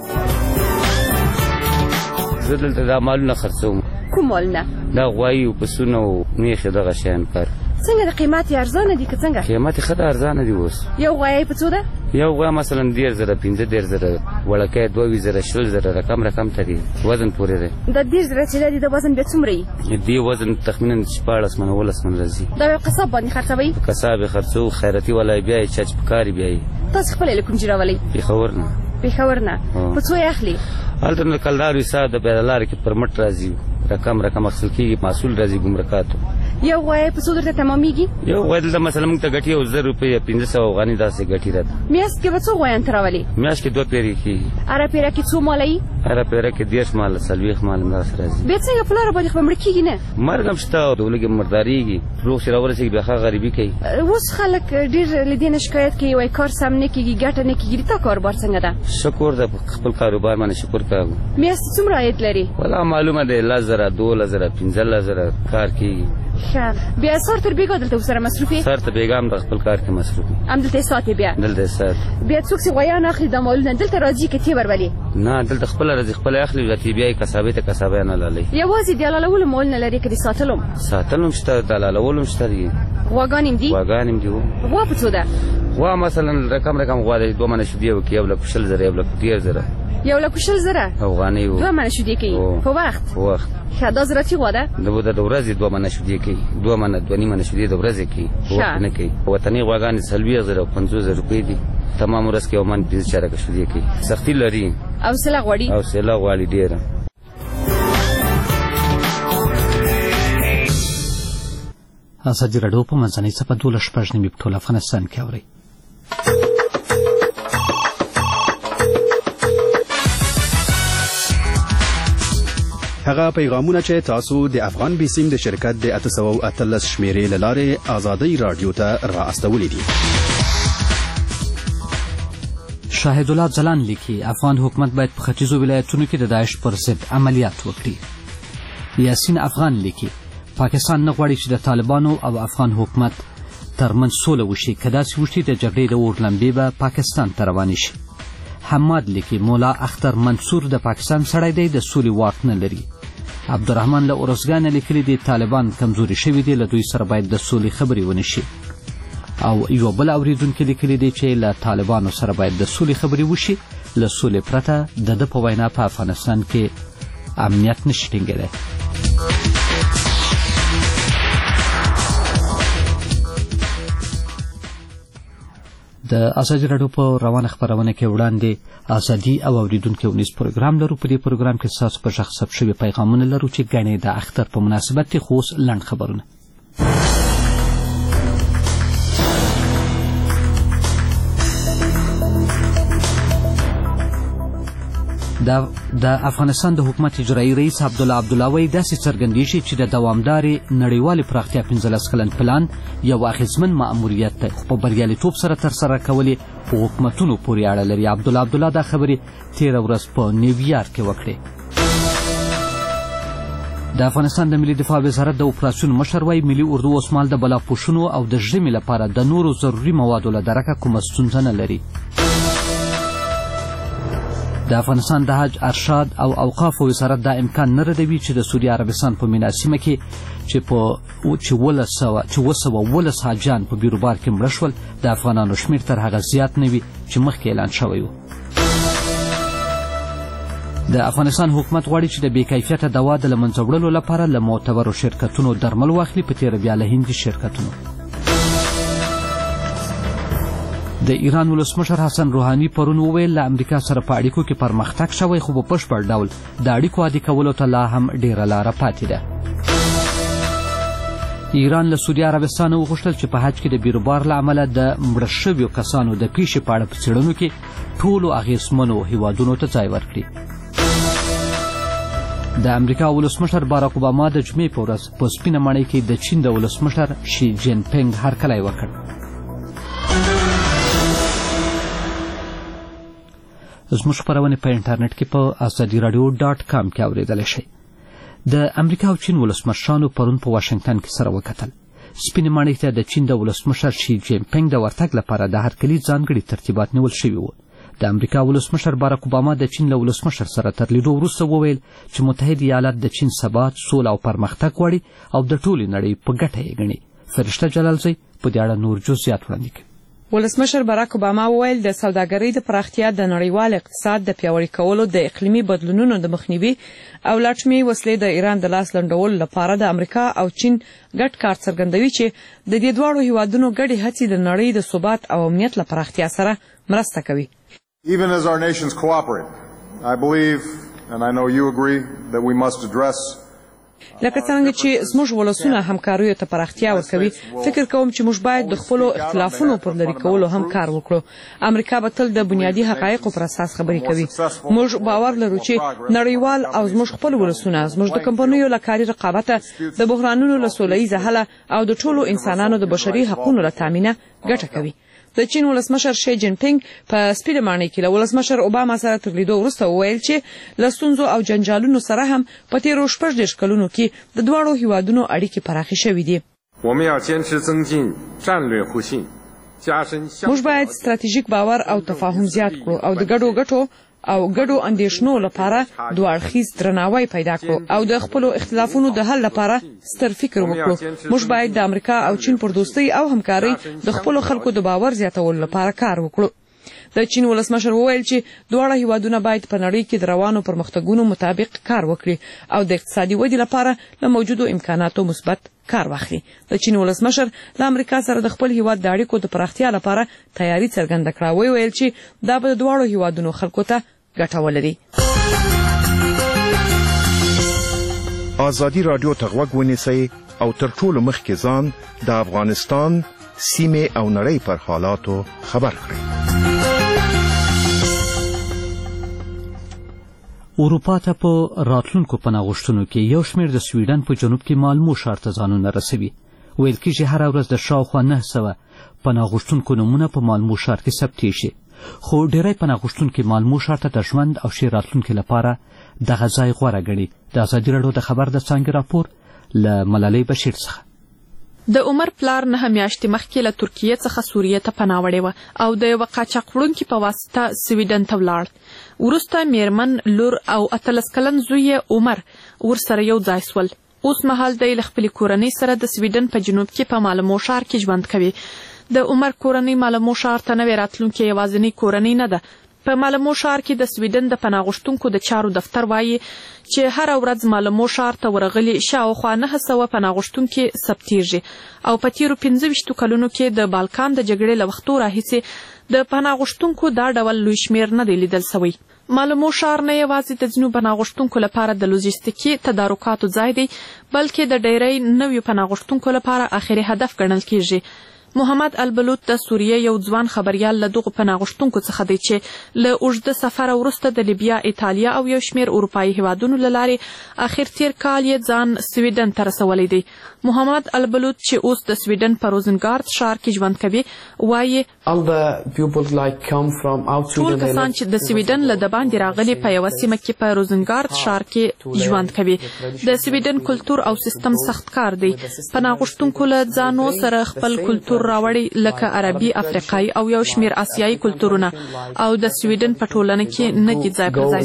S6: زه دلته دا مالونه خرڅوم.
S14: کوم مالونه؟
S6: دا غوایي او پسونه او میښې دغه شیان کار.
S14: څنګه د قیمت یې ارزانه دي که څنګه؟
S6: قیمت یې ښه ده، ارزانه دي. اوس
S14: یو غوایي په څو ده؟
S6: یو غوا مثلا 13,000 15,000 وړکۍ 22,000 20,000 رقم ته دي، وزن پورې دی.
S14: د 13,000 چې دی د وزن بیا څومره وي؟
S6: دې وزن تخمینا 14 منه 19 منه راځي.
S14: دا یو قصاب باندې خرڅوئ؟
S6: قصاب یې خرڅو، خیراتي والا یې بیا یې چا چې په کار یې بیا یې.
S14: تاسو خپله له کوم ځای راولئ؟
S6: پېښور نه.
S14: پېښور نه. په څو یې اخلي؟
S6: هلته د کلدارو حساب د بیرلارې کې پر مټ راځي، رقم اخیستل کېږي، محصول راځي ګمرکاتو.
S14: یو غوایي په څو درته تمامېږي؟
S6: یو غوایي دلته مثلا موږ ته ګټي 1000 روپۍ یا 1500 افغاني داسې ګټي راته.
S14: میاشت کې به څو غوایان ته راولي؟
S6: میاشت کې 2 پیرې کېږي.
S14: هره پیره کې څو ماله یي؟
S6: هره پیره کې 10 ماله 40 ماله همداسې راځي.
S14: بیا څنګه په لاره باندې خو به مړه کېږي نه؟
S6: مرګ هم شته او د ولږې مردارېږي، روغ چې راورسېږي بیا ښه غریبي کوي.
S14: اوس خلک ډېر له دې نه شکایت کوي، وایي کار سم نه کېږي، ګټه نه کېږي. تا کاروبار څنګه ده؟
S6: شکر ده، په خپل کاروبار باندې شکر کوو.
S14: میاشت څومره عاید لري؟
S6: والله معلومه ده 10,000 12,000 15,000 کار کېږي.
S14: ښه، بیا سهار تر بېګا دلته ورسره مصروف یې؟
S6: سهار ته بېګا هم د خپل کار کې مصروف یم.
S14: همدلته یې ساتې بیا؟
S6: دلته یې سات.
S14: بیا څوک چې غویان اخلي دا مالونه دلته راځي که تیبر ولي؟
S6: نه، دلته خپله راځي، خپله اخلي، ځي بیا یې کسابې ته کسابیان حلالوي.
S14: یوازې د حلالولو مالونه لري که د ساتلو؟
S6: ساتلو هم شته، د حلالولو هم شته دي.
S14: غواګان هم دي؟
S6: غواګان هم دي.
S14: غوا په څو ده؟
S6: غوا مثلا رقم غوا دی 2 منه شیدې وکړي، 1,20,000 1,13,000
S14: 1,20,000
S6: افغانۍ
S14: 2 منه شیدې کوي په وخت. ښه، دا زراعتي غوا ده؟
S6: د ورځې 2 منه شیدې کوي، 2 منه 2 منه شیدې د ورځې کوي، وخت نه کوي. وطني غواګانې 40,000 او 50,000 روپۍ دي، تمام ورځ کې 1 من 15 چارکه شیدې کوي. سختي لري،
S14: حوصله غواړي.
S6: حوصله غواړي ډېره.
S1: ازادي راډیو په منځنۍ څپه 12:09 په ټول افغانستان کې اوري.
S15: هغه پیغامونه چې تاسو د افغان بیسیم د شرکت د 813 شمیرې له لارې ازادي راډیو ته را استولې دي.
S1: شاهد الله ځلان لیکي افغان حکومت باید په ختیځو ولایتونو کې د داعش پر ضد عملیات وکړي. یاسین افغان لیکي پاکستان نه غواړي چې د طالبانو او افغان حکومت ترمنځ سوله وشي. که داسې وشي د جګړې د اور لمبې به پاکستان ته روانې شي. حماد لیکي مولا اختر منصور د پاکستان سړی دی، د سولې واک نه لري. عبدالرحمن له اورزګانه لیکلي دي طالبان کمزوري شوي دي، له دوی سره باید د سولې خبرې ونه شي. او یو بل اوریدونکي لیکلي دي چې له طالبانو سره باید د سولې خبرې وشي، له سولې پرته د ده په وینا په افغانستان کې امنیت نشي ټینګېدی. د ازادي راډیو په روانه خپرونه کې وړاندې ازادي او اوریدونکو ونیز پروګرام لرو. په دې پروګرام کې ستاسو په غږ ثبت شوي پیغامونه لرو چې ګڼې د اختر په مناسبت دي. خو اوس لنډ خبرونه. د افغانستان د حکومت اجرایي رئیس عبدالله عبدالله داسې څرګندېږي چې د دوامدارې نړیوالې پراختیا 15 کلن پلان یو اغېزمن مأموریت دی، خو په بریالیتوب سره ترسره کول یې په حکومتونو پورې اړه لري. عبدالله عبدالله دا خبرې تېره ورځ په نیویارک کې وکړې. د افغانستان د ملي دفاع وزارت د اپراسیون مشر وایي ملي اردو اوسمهال د بلاپوشونو او د ژمي لپاره د نورو ضروري موادو له درکه کومه ستونزه نه لري. د افغانستان د حج ارشاد او اوقاف وزارت دا امکان نه ردوي چې د سعودي عربستان په مینا سیمه کې چې 211 حاجیان په بیروبار کې مړه شول د افغانانو شمېر تر هغه زیات نه وي چې مخکې اعلان شوی و. د افغانستان حکومت غواړي چې د بې کیفیته دوا د له منځه وړلو لپاره له معتبرو شرکتونو درمل واخلي، په تېره بیا له هندي شرکتونو. د ایران ولسمشر حسن روحاني پرون وویل له امریکا سره په اړیکو کې پرمختګ شوی، خو په بشپړ ډول د اړیکو عادي کولو ته لا هم ډېره لاره پاتې ده. ایران له سعودي عربستان وغوښتل چې په حج کې د بیروبار له امله د مړه شویو کسانو د پیښې په اړه په څېړنو کې ټولو اغېزمنو هیوادونو ته ځای ورکړي. د امریکا ولسمشر باراک اوباما د جمعې په ورځ په سپینه ماڼۍ کې د چین د ولسمشر شي جین پینګ هرکلی وکړ. زموږ خپرونې په انټرنیټ کې په ازادي راډیو .com کې اورېدلی شئ. د امریکا او چین ولسمشرانو پرون په واشنګټن کې سره وکتل. سپینې ماڼۍ ته د چین د ولسمشر شي جین پینګ د ورتګ لپاره د هرکلي ځانګړي ترتیبات نیول شوي وو. د امریکا ولسمشر باراک اوباما د چین له ولسمشر سره تر لیدو وروسته وویل چې متحد ایالات د چین ثبات، سوله او پرمختګ غواړي او د ټولې نړۍ په ګټه یې ګڼي. فرشته جلالزی په دې اړه نور جزئیات وړاندې کوي.
S8: ولسمشر باراک اوباما وویل د سوداګرۍ د پراختیا، د نړیوال اقتصاد د پیاوړي کولو، د اقلیمي بدلونونو د مخنیوي او لاټمي وسلې د ایران د لاس لنډولو لپاره د امریکا او چین ګډ کار څرګندوي چې د دې دواړو هیوادونو ګډې هڅې د نړۍ د ثبات او امنیت له پراختیا سره مرسته کوي.
S16: Even as our nations cooperate, I believe and I know you agree that we must address
S8: لکه څنګه چې زموږ ولسونه همکاریو ته پراختیا ورکوي، فکر کوم چې موږ باید د خپلو اختلافونو پر لرې کولو هم کار وکړو. امریکا به تل د بنیادي حقایقو پر اساس خبرې کوي. موږ باور لرو چې نړیوال او زموږ خپل ولسونه زموږ د کمپنیو له کاري رقابته، د بحرانونو له سوله ییزه حله او د ټولو انسانانو د بشري حقوقو له تامینه ګټه کوي. د چین ولسمشر شي جین پینګ په سپینه ماڼۍ کې له ولسمشر اوباما سره تر لیدو وروسته وویل چې له ستونزو او جنجالونو سره هم په تېرو 14 کلونو کې د دواړو هیوادونو اړیکې پراخې شوې دي. موږ باید ستراتیژیک باور او تفاهم زیات کړو او د ګډو ګټو او ګډو اندیشنو لپاره دوه اړخیز درناوی پیدا کړو او د خپلو اختلافونو د حل لپاره ستر فکر وکړو. موږ باید د امریکا او چین پر دوستۍ او همکارۍ د خپلو خلکو د باور زیاتولو لپاره کار وکړو. د چین ولسمشر وویل چې دواړه هیوادونه باید په نړۍ کې د روانو پرمختګونو مطابق کار وکړي او د اقتصادي ودې لپاره له موجودو امکاناتو مثبت کار واخلي. د چین ولسمشر له امریکا سره د خپل هیواد د اړیکو د پراختیا لپاره تیاری څرګنده کړه. ویل چې دا به د دواړو هیوادونو خلکو ته ګټه ولري.
S9: ازادي راډیو ته غوږ ونیسئ او تر ټولو مخکې ځان د افغانستان سیمې او نړۍ پر حالاتو خبر کړئ.
S1: اروپا ته په راتلونکو پناه غوښتنو کې یو شمېر د سویډن په جنوب کې مالمو ښار ته ځانونه رسوي. ویل کېږي هره ورځ د شاوخوا 900 پناه غوښتونکو نومونه په مالمو ښار کې ثبتېږي. خو ډېری پناه غوښتونکي مالمو ښار ته د ژوند او ښې راتلونکي لپاره دغه ځای غوره ګڼي. د ازادي راډیو د خبر د څانګې راپور له ملالۍ بشیر څخه.
S10: د عمر پلار 9 میاشتې مخکې له ترکیې څخه سوریې ته پناه وړې وه او د یوه قاچاق وړونکي په واسطه سویډن ته ولاړ. وروسته میرمن، لور او 18 کلن زوی یې عمر ورسره یو ځای سول. اوس مهال دی له خپلې کورنۍ سره د سویډن په جنوب کې په مالمو ښار کې ژوند کوي. د عمر کورنۍ مالمو ښار ته نوې راتلونکې یوازینۍ کورنۍ نه ده. په مالمو ښار کې د سویډن د پناه غوښتونکو د چارو دفتر وایي چې هره ورځ مالمو ښار ته ورغلي شاوخوا 900 پناه غوښتونکي ثبتیږي او په تیرو 25 کلونو کې د بالکان د جګړې له وختو راهیسې د پناه غوښتونکو دا ډول لوی شمېر نه دی لیدل سوی. مالمو ښار نه یوازې د ځینو پناه غوښتونکو لپاره د لوجستیکي تدارکاتو ځای دی بلکې د ډیری نویو پناه غوښتونکو لپاره آخري هدف ګڼل کیږي. محمد البلوت د سوریې یو ځوان خبریال له دغو پناه غوښتونکو څخه دی چې له اوږده سفره وروسته د لیبیا، ایټالیا او یو شمېر اروپایي هیوادونو له لارې اخر تیر کال یې ځان سویډن ته رسولی دی. محمد البلوت چې اوس د سویډن په روزنګارد ښار کې ژوند کوي وایي ټول کسان چې د سویډن له دباندې راغلي په یوه سیمه کې په روزنګارد ښار کې ژوند کوي. د سویډن کلتور او سیستم سخت کار دی. پناه غوښتونکو له ځانو سره خپل کلتور راوړی لکه عربي، افریقایي او یو شمېر آسیایي کلتورونه او د سویډن په ټولنه کې نه دي ځای پر ځای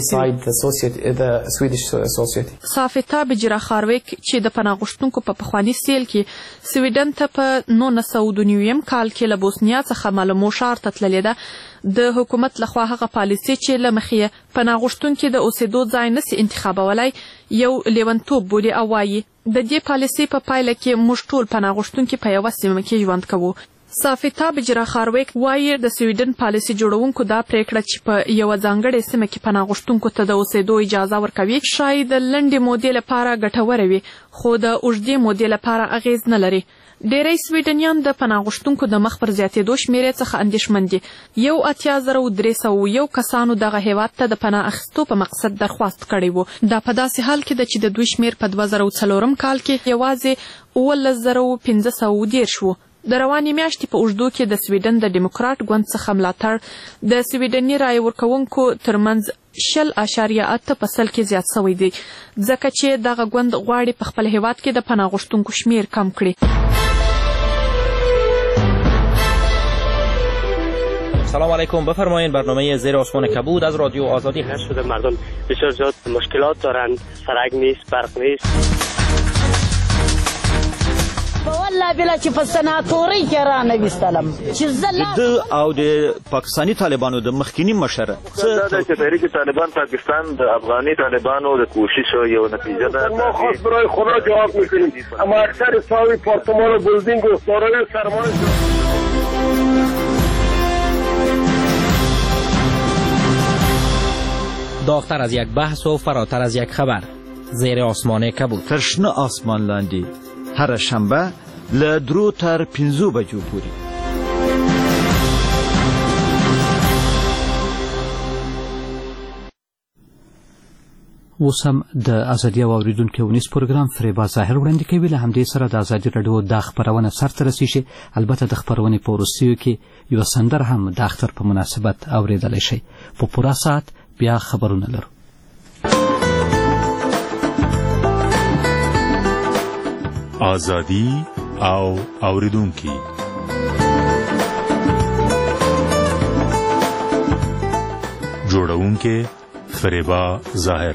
S10: سوي. صافته بجرا خارویک چې د پناه غوښتونکو په پخواني سیل کې سویډن ته په 1999 کال کې له بوسنیا څخه مالمو ښار ته تللې ده د حکومت لخوا هغه پالیسي چې له مخې پناه غوښتونکي د اوسېدو ځای نسي انتخابولی یو لیونتوب بولي او وایي د دې پالیسۍ په پایله کې موږ ټول پناه غوښتونکي په یوه سیمه کې ژوند کوو. صافته بجرا خارویک وایي د سویډن پالیسي جوړونکو دا پریکړه چې په یوه ځانګړې سیمه کې پناه غوښتونکو ته د اوسېدو اجازه ورکوي ښایي د لنډې مودې لپاره ګټوره وي خو د اوږدې مودې لپاره اغیز نه لري. ډیری سویډنیان د پناه غوښتونکو د مخ پر زیاتېدو شمېرې څخه اندېښمن دي. 83,301 کسانو دغه هیواد ته د پناه اخیستو په مقصد درخواست کړی و. دا په داسې حال کې ده چې د دوی شمېر په 2004 کال کې یوازې 18,510 و. د روانې میاشتې په اوږدو کې د سویډن د ډیموکراټ ګوند څخه ملاتړ د سویډني رایې ورکوونکو ترمنځ 0.8% کې زیات سوی دی ځکه چې دغه ګوند غواړي په خپل هیواد کې د پناه غوښتونکو شمېر کم کړي.
S17: سلام علیکم، بفرمایید. برنامه زیر آسمان کبود از رادیو آزادی هست. شده مردم بسیار زیاد مشکلات دارند، سرک نیست، برق نیست.
S18: والله بلا چې په سناتورۍ کې رانویستلم چې
S19: د او د پاکستاني طالبانو د مخکینی مشر
S2: څه چې تحریک طالبان پاکستان د افغاني طالبانو د کوشش یو نتیجه ده.
S20: ما خاص برای خدا جواب میکنیم اما اکثر ساوی پارتمان و بلدینگ و سارای سرمان
S17: داغتر از یک بحث و فراتر از یک خبر. زیر آسمان کبود.
S19: ترشنه آسمان لاندی هر شنبه له 2 تر 5 بجو پورې.
S1: اوس هم د ازادي اوریدونکو ونیس پروګرام فریبا ظاهر وړاندې کوي. له همدې سره د ازادي راډیو د خبرونه سرته رسیږي. البته د خبرونې په وروستیو کې یو سندره هم د اختر په مناسبت اوریدلی شي. په پوره ساعت بیا خبرونه لرو.
S21: آزادی او اوریدونکي جوړونکي فریبا ظاهر.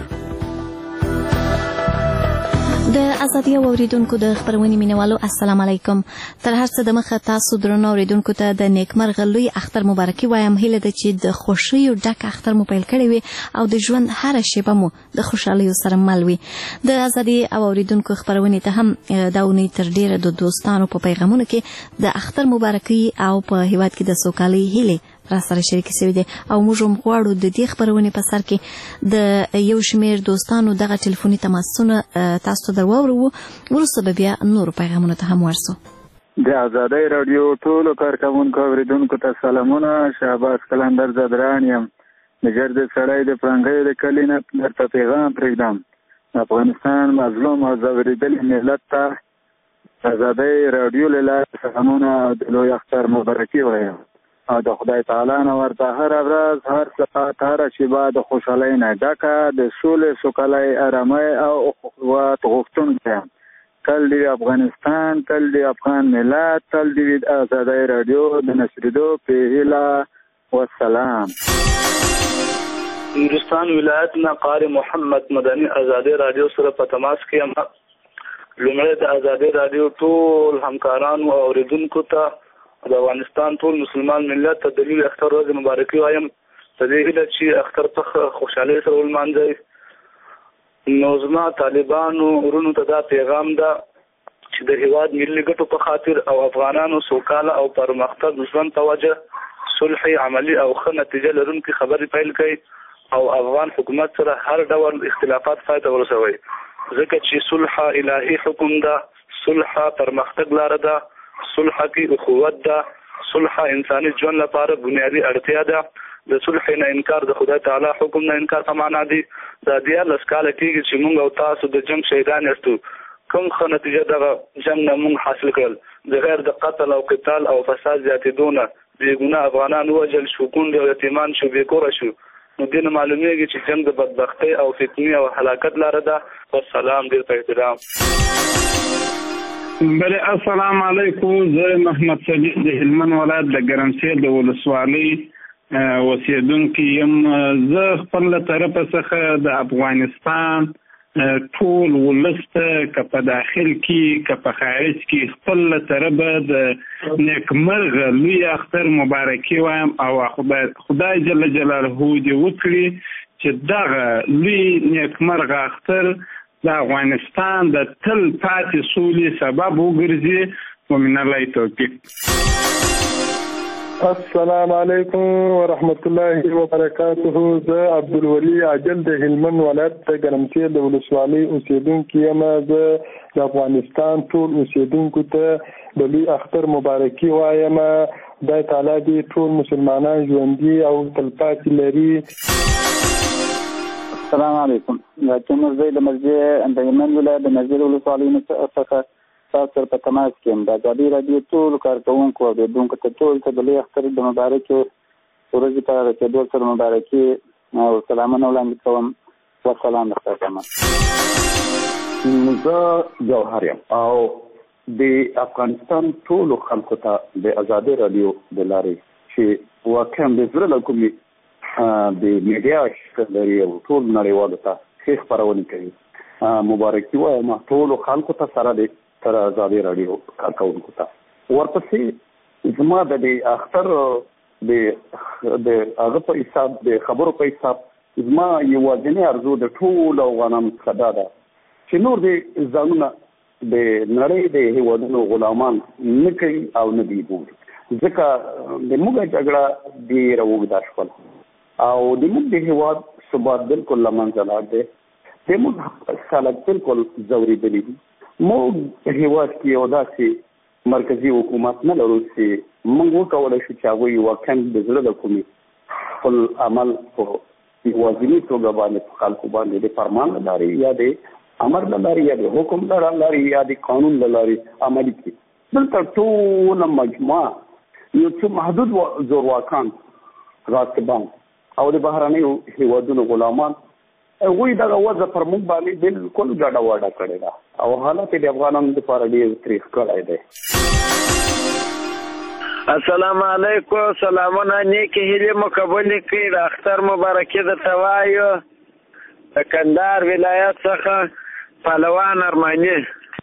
S22: د ازادي اوریدونکو د خبرونې مینوالو السلام علیکم. تر هر څه د مخه تاسو درنو اوریدونکو ته د نیکمرغه لوی اختر مبارکي وایم. هیله ده چې د خوښیو ډک اختر مو پیل کړی وي او د ژوند هره شیبه مو د خوشحالیو سره مل وي. د ازادي اوریدونکو خبرونې ته هم دا اونۍ تر ډیره د دوستانو په پیغامونو کې د اختر مبارکي او په هیواد کې د سوکالۍ هیلې را سره شریک شوي دي او موږ هم غواړو د دې خبرونې په سر کې د یو شمېر دوستانو دغه ټلیفوني تماسونه تاسو ته در واورو. وروسته به بیا نورو پیغامونو ته هم ورسو.
S2: د ازادۍ راډیو ټولو کارکوونکو اوریدونکو ته سلامونه. شهباز قلندر زدران یم. د ګرد سړی د پړنګۍ د کلي نه درته پیغام پرېږدم. افغانستان مظلوم او ځورېدلي ملت ته ازادۍ راډیو له لارې سلامونه او د لوی اختر مبارکي وایم او د خدای تعالی نه ورته هره ورځ هر ساعت هره شیبه د خوشحالۍ نه ډکه د سولې سوکالۍ ارامۍ او اخوت غوښتونکی یم. تل دی افغانستان، تل دی افغان ملت، تل دی آزادی رادیو د نشریدو په هیله والسلام.
S3: هندوستان ولایت نه قاری محمد مدني آزادی رادیو سره په تماس کې یم. لومړی د آزادی رادیو ټول همکارانو او اوریدونکو ته د افغانستان ټول مسلمان ملت ته د لوی اختر ورځې مبارکي وایم. په دې هیله چې اختر په خوشحالۍ سره ولمانځئ. نو زما طالبانو ورونو ته دا پیغام ده چې د هیواد ملي ګټو په خاطر او افغانانو سوکاله او پرمختګ ژوند ته وجه صلح عملی او ښه نتیجه لرونکي خبرې پیل کړئ او افغان حکومت سره هر ډول اختلافات پای ته ورسوئ، ځکه چې صلح الهي حکم ده، صلح پرمختګ لاره ده، صلح کې اخوت ده، صلح انساني ژوند لپاره بنیادي اړتیا ده. د صلح نه انکار د خدای تعالی حکم نه انکار په معنا دی. دا 14 کاله کېږي چې موږ او تاسو د جنگ شهیدان یاستو. کوم ښه نتیجه دغه جنگ نه موږ حاصل کړل؟ بغیر د قتل او قتال او فساد زیاتېدو نه بېګناه افغانان ووژل شو، کونډې او یتیمان شو، بېکوره شو. نو دې نه معلومیږي چې جنگ د بدبختۍ او فتنې او هلاکت لاره ده. والسلام. ډېر په احترام.
S4: بله السلام علیکم. زه محمد صدیق د هلمند ولایت د ګرمسیر د ولسوالۍ اوسېدونکی یم. زه خپل له طرفه څخه د افغانستان ټول ولس ته که په داخل کې که په خارج کې خپل له طرفه د نیکمرغه لوی اختر مبارکي وایم او خدای جل جلاله دې وکړي چې دغه لوی نیکمرغه اختر د افغانستان د تل پاتې سولې سبب وګرځي. ومن الله توفیق.
S23: السلام علیکم ورحمت الله وبرکاته. زه عبدالولي عاجل د هلمند ولایت د ګرمسیر د ولسوالۍ اوسېدونکی یم. زه د افغانستان ټول اوسېدونکو ته د لوی اختر مبارکي وایم. خدای تعالی دې ټول مسلمانان ژوندي او تلپاتې لري.
S2: السلام علیکم. دا تیمور زی د مسجد د هلمند ولایت د مسجد ولسوالۍ څخه تاسو سره په تماس کې یم. د آزادي راډیو ټولو کارکوونکو او اوریدونکو ته ټول ته د لوی اختر د مبارکې ورځې په رسېدو سره مبارکي او سلامونه وړاندې کوم. والسلام. د خدای په امان.
S24: زه جوهر یم او د افغانستان ټولو خلکو ته د آزادي راډیو د لارې چې واقعا د زړه له کومې د میډیا شکل لري او ټول نړیوالو ته ښې خپرونې کوي مبارکي وایم ټولو خلکو ته سره د تر آزادي راډیو کارکوونکو ته. ورپسې زما د دې اختر د هغه په حساب د خبرو په حساب زما یوازینی ارزو د ټولو افغانانو څخه دا ده چې نور د ځانونه د نړۍ د هېوادونو غلامان نه کوي او نه دي بولي، ځکه د موږ جګړه ډېره اوږده شوله او د موږ د هېواد ثبات بالکل له منځه لاړ دی. د موږ خلک بالکل ځورېدلي دي. موږ هېواد کې یو داسې مرکزي حکومت نه لرو چې موږ وکولی شو چې هغوی واقعا د زړه له کومې خپل عمل په یوازیني توګه باندې په خلکو باندې د فرمان له لارې یا د امر له لارې یا د حکم له لارې یا د قانون له لارې عملي کړي. دلته ټوله مجموعه یو څو محدود زورواکان غاصبان او د بهرنیو هېوادونو غلامان هغوی دغه وضع پر موږ باندې بالکل ګډه وډه کړې ده او حالت د افغانانو لپاره ډېر تریخ کړی دی.
S25: السلام علیکم. سلامونه نیکې هیلې مو قبولې کړئ. د اختر مبارکي درته وایو د کندهار ولایت څخه پهلوان ارماني.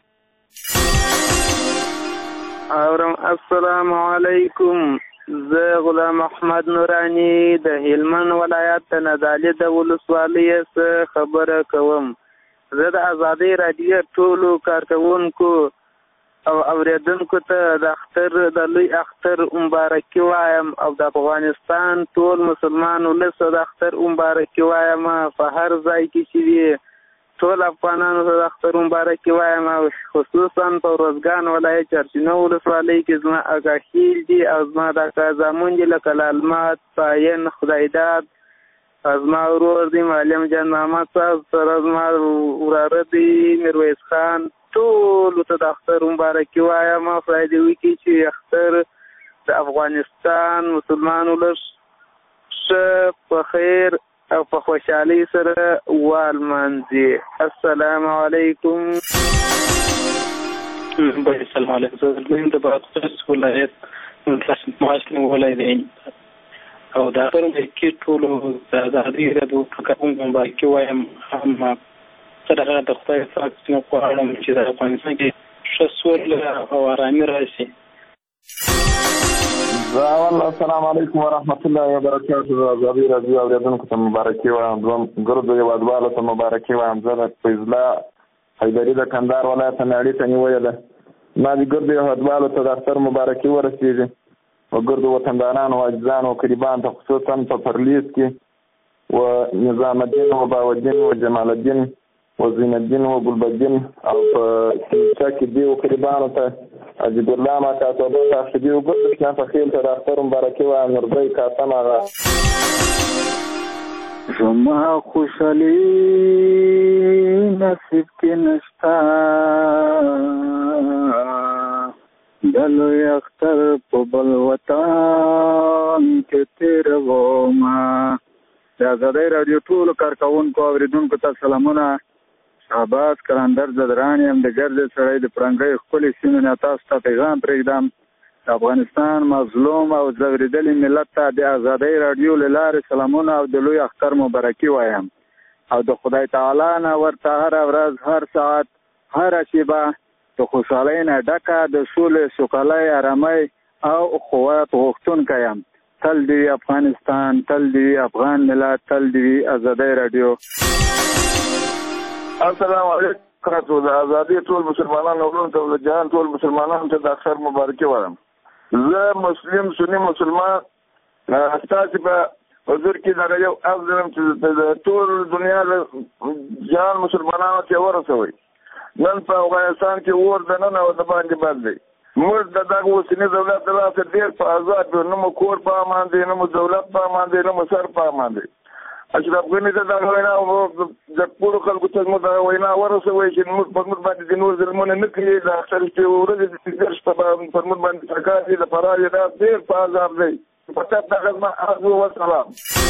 S25: السلام علیکم. زه غلام احمد نورانی د هلمند ولایت د نادعلي د ولسوالۍ څخه خبره کوم. زه د آزادۍ راډیو ټولو کارکوونکو او اوریدونکو ته د اختر د لوی اختر مبارکي وایم او د افغانستان ټول مسلمان ولس د اختر مبارکي وایم. په هر ځای کې چې وي ټول افغانانو ته د اختر مبارکي وایم او خصوصا په روزګان ولایت چرچینو ولسوالۍ کې زما اکا خیل دي او زما د اکا زامن دي لکه لالمات پاین خدایداد، زما ورور دی معلم جان محمد صاحب، سره زما وراره دی میرویس خان. ټولو ته د اختر مبارکي وایم. خدای دې وکړي چې اختر د افغانستان مسلمان ولس ښه په خیر او په خوشحالۍ سره والمانځي. السلام علیکم.
S5: السلام عليكم. زه د بادغیس ولایت مسلم ولایت او دا خبرونه کې ټول د ازادي راډیو کارکونکو مبارکي وایم. هم صدقه د خدای پاک څخه غواړم چې د افغانستان کې ښه سوله او آرامي راشي.
S7: السلام علیکم ورحمت الله وبرکاته. ازادي راډیو اوریدونکو ته مبارکي وایم. دوم ګردو هیوادوالو ته مبارکي وایم. زه د فیض الله حیدري د کندهار ولایت نه اړیکه نیولې ده. ما د ګردو هیوادوالو ته د اختر مبارکي ورسېږي او ګردو وطندارانو او عزیزانو او قریبانو ته خصوصا په پرلیز کې و نظام الدین و باودین و جمال الدین و زین الدین و ګلبدین او په کلیسا کې دی او قریبانو ته عجیب الله ما کاتبه تاخدي او ګردو کې په خیل ته د اختر مبارکي وایم. نورځي کاتم هغه
S2: زما خوشحالي نصیب کې نشتا دلو اختر په بل وطن کې تیروما. د ازادۍ راډیو ټولو کارکوونکو اوریدونکو ته سلامونه. شهباز کلندر زدران یم د ګرد سړی د پرنګۍ ښکلې سیمې نه تاسو ته پیغام پرېږدم. د افغانستان مظلوم او ځورېدلي ملت ته د ازادۍ راډیو له لارې سلامونه او د لوی اختر مبارکي وایم او د خدای تعالی نه ورته هره ورځ هر ساعت هره شیبه د خوشحالۍ نه ډکه د سولې سوکالۍ ارامۍ او قوت غوښتونکی یم. تل دې وي افغانستان، تل دې وي افغان ملت، تل دې وي ازادۍ راډیو.
S7: السلام علیکم. د ازادي ټول مسلمانانو ورونو ته د جهان ټول مسلمانانو ته د اختر مبارکي وایم. زه مسلم سني مسلمان ستاسې په حضور کې دغه یو عرض لرم چې د ټول دنیا له جهان مسلمانانو ته ورسوئ. نن په افغانستان کې اور دننه او د باندې بند دی. موږ د دغه اوسني دولت د لاسه ډېر په آزاد یو، نه مو کور په امان دی، نه مو دولت په امان دی، نه مو سر په امان دی. اشرف غني ته دغه وینا د ټولو خلکو ته زموږ دغه وینا ورسوئ چې موږ پر موږ باندې د نور ظلمونه نه کړي. د اختر ورځې د سګر شپه پر موږ باندې سرکار دی د فرار دا ډېر په عذاب دی. په تاسو دغه زما عرض وسلام.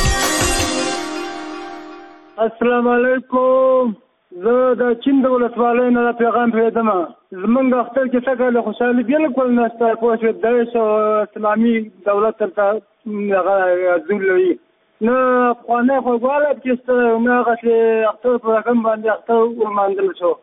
S11: السلام علیکم. زه د چین د ولسوالۍ نه پیغام پرېږدم. زمونږ اختر کې څه کله خوشحالي بالکل نشته. پوه شوې داعش او اسلامي دولت دلته هغه زور لري. نه افغانۍ خوږوالی پکې شته، نه هغسې اختر په رقم باندې اختر ولمانځل شو.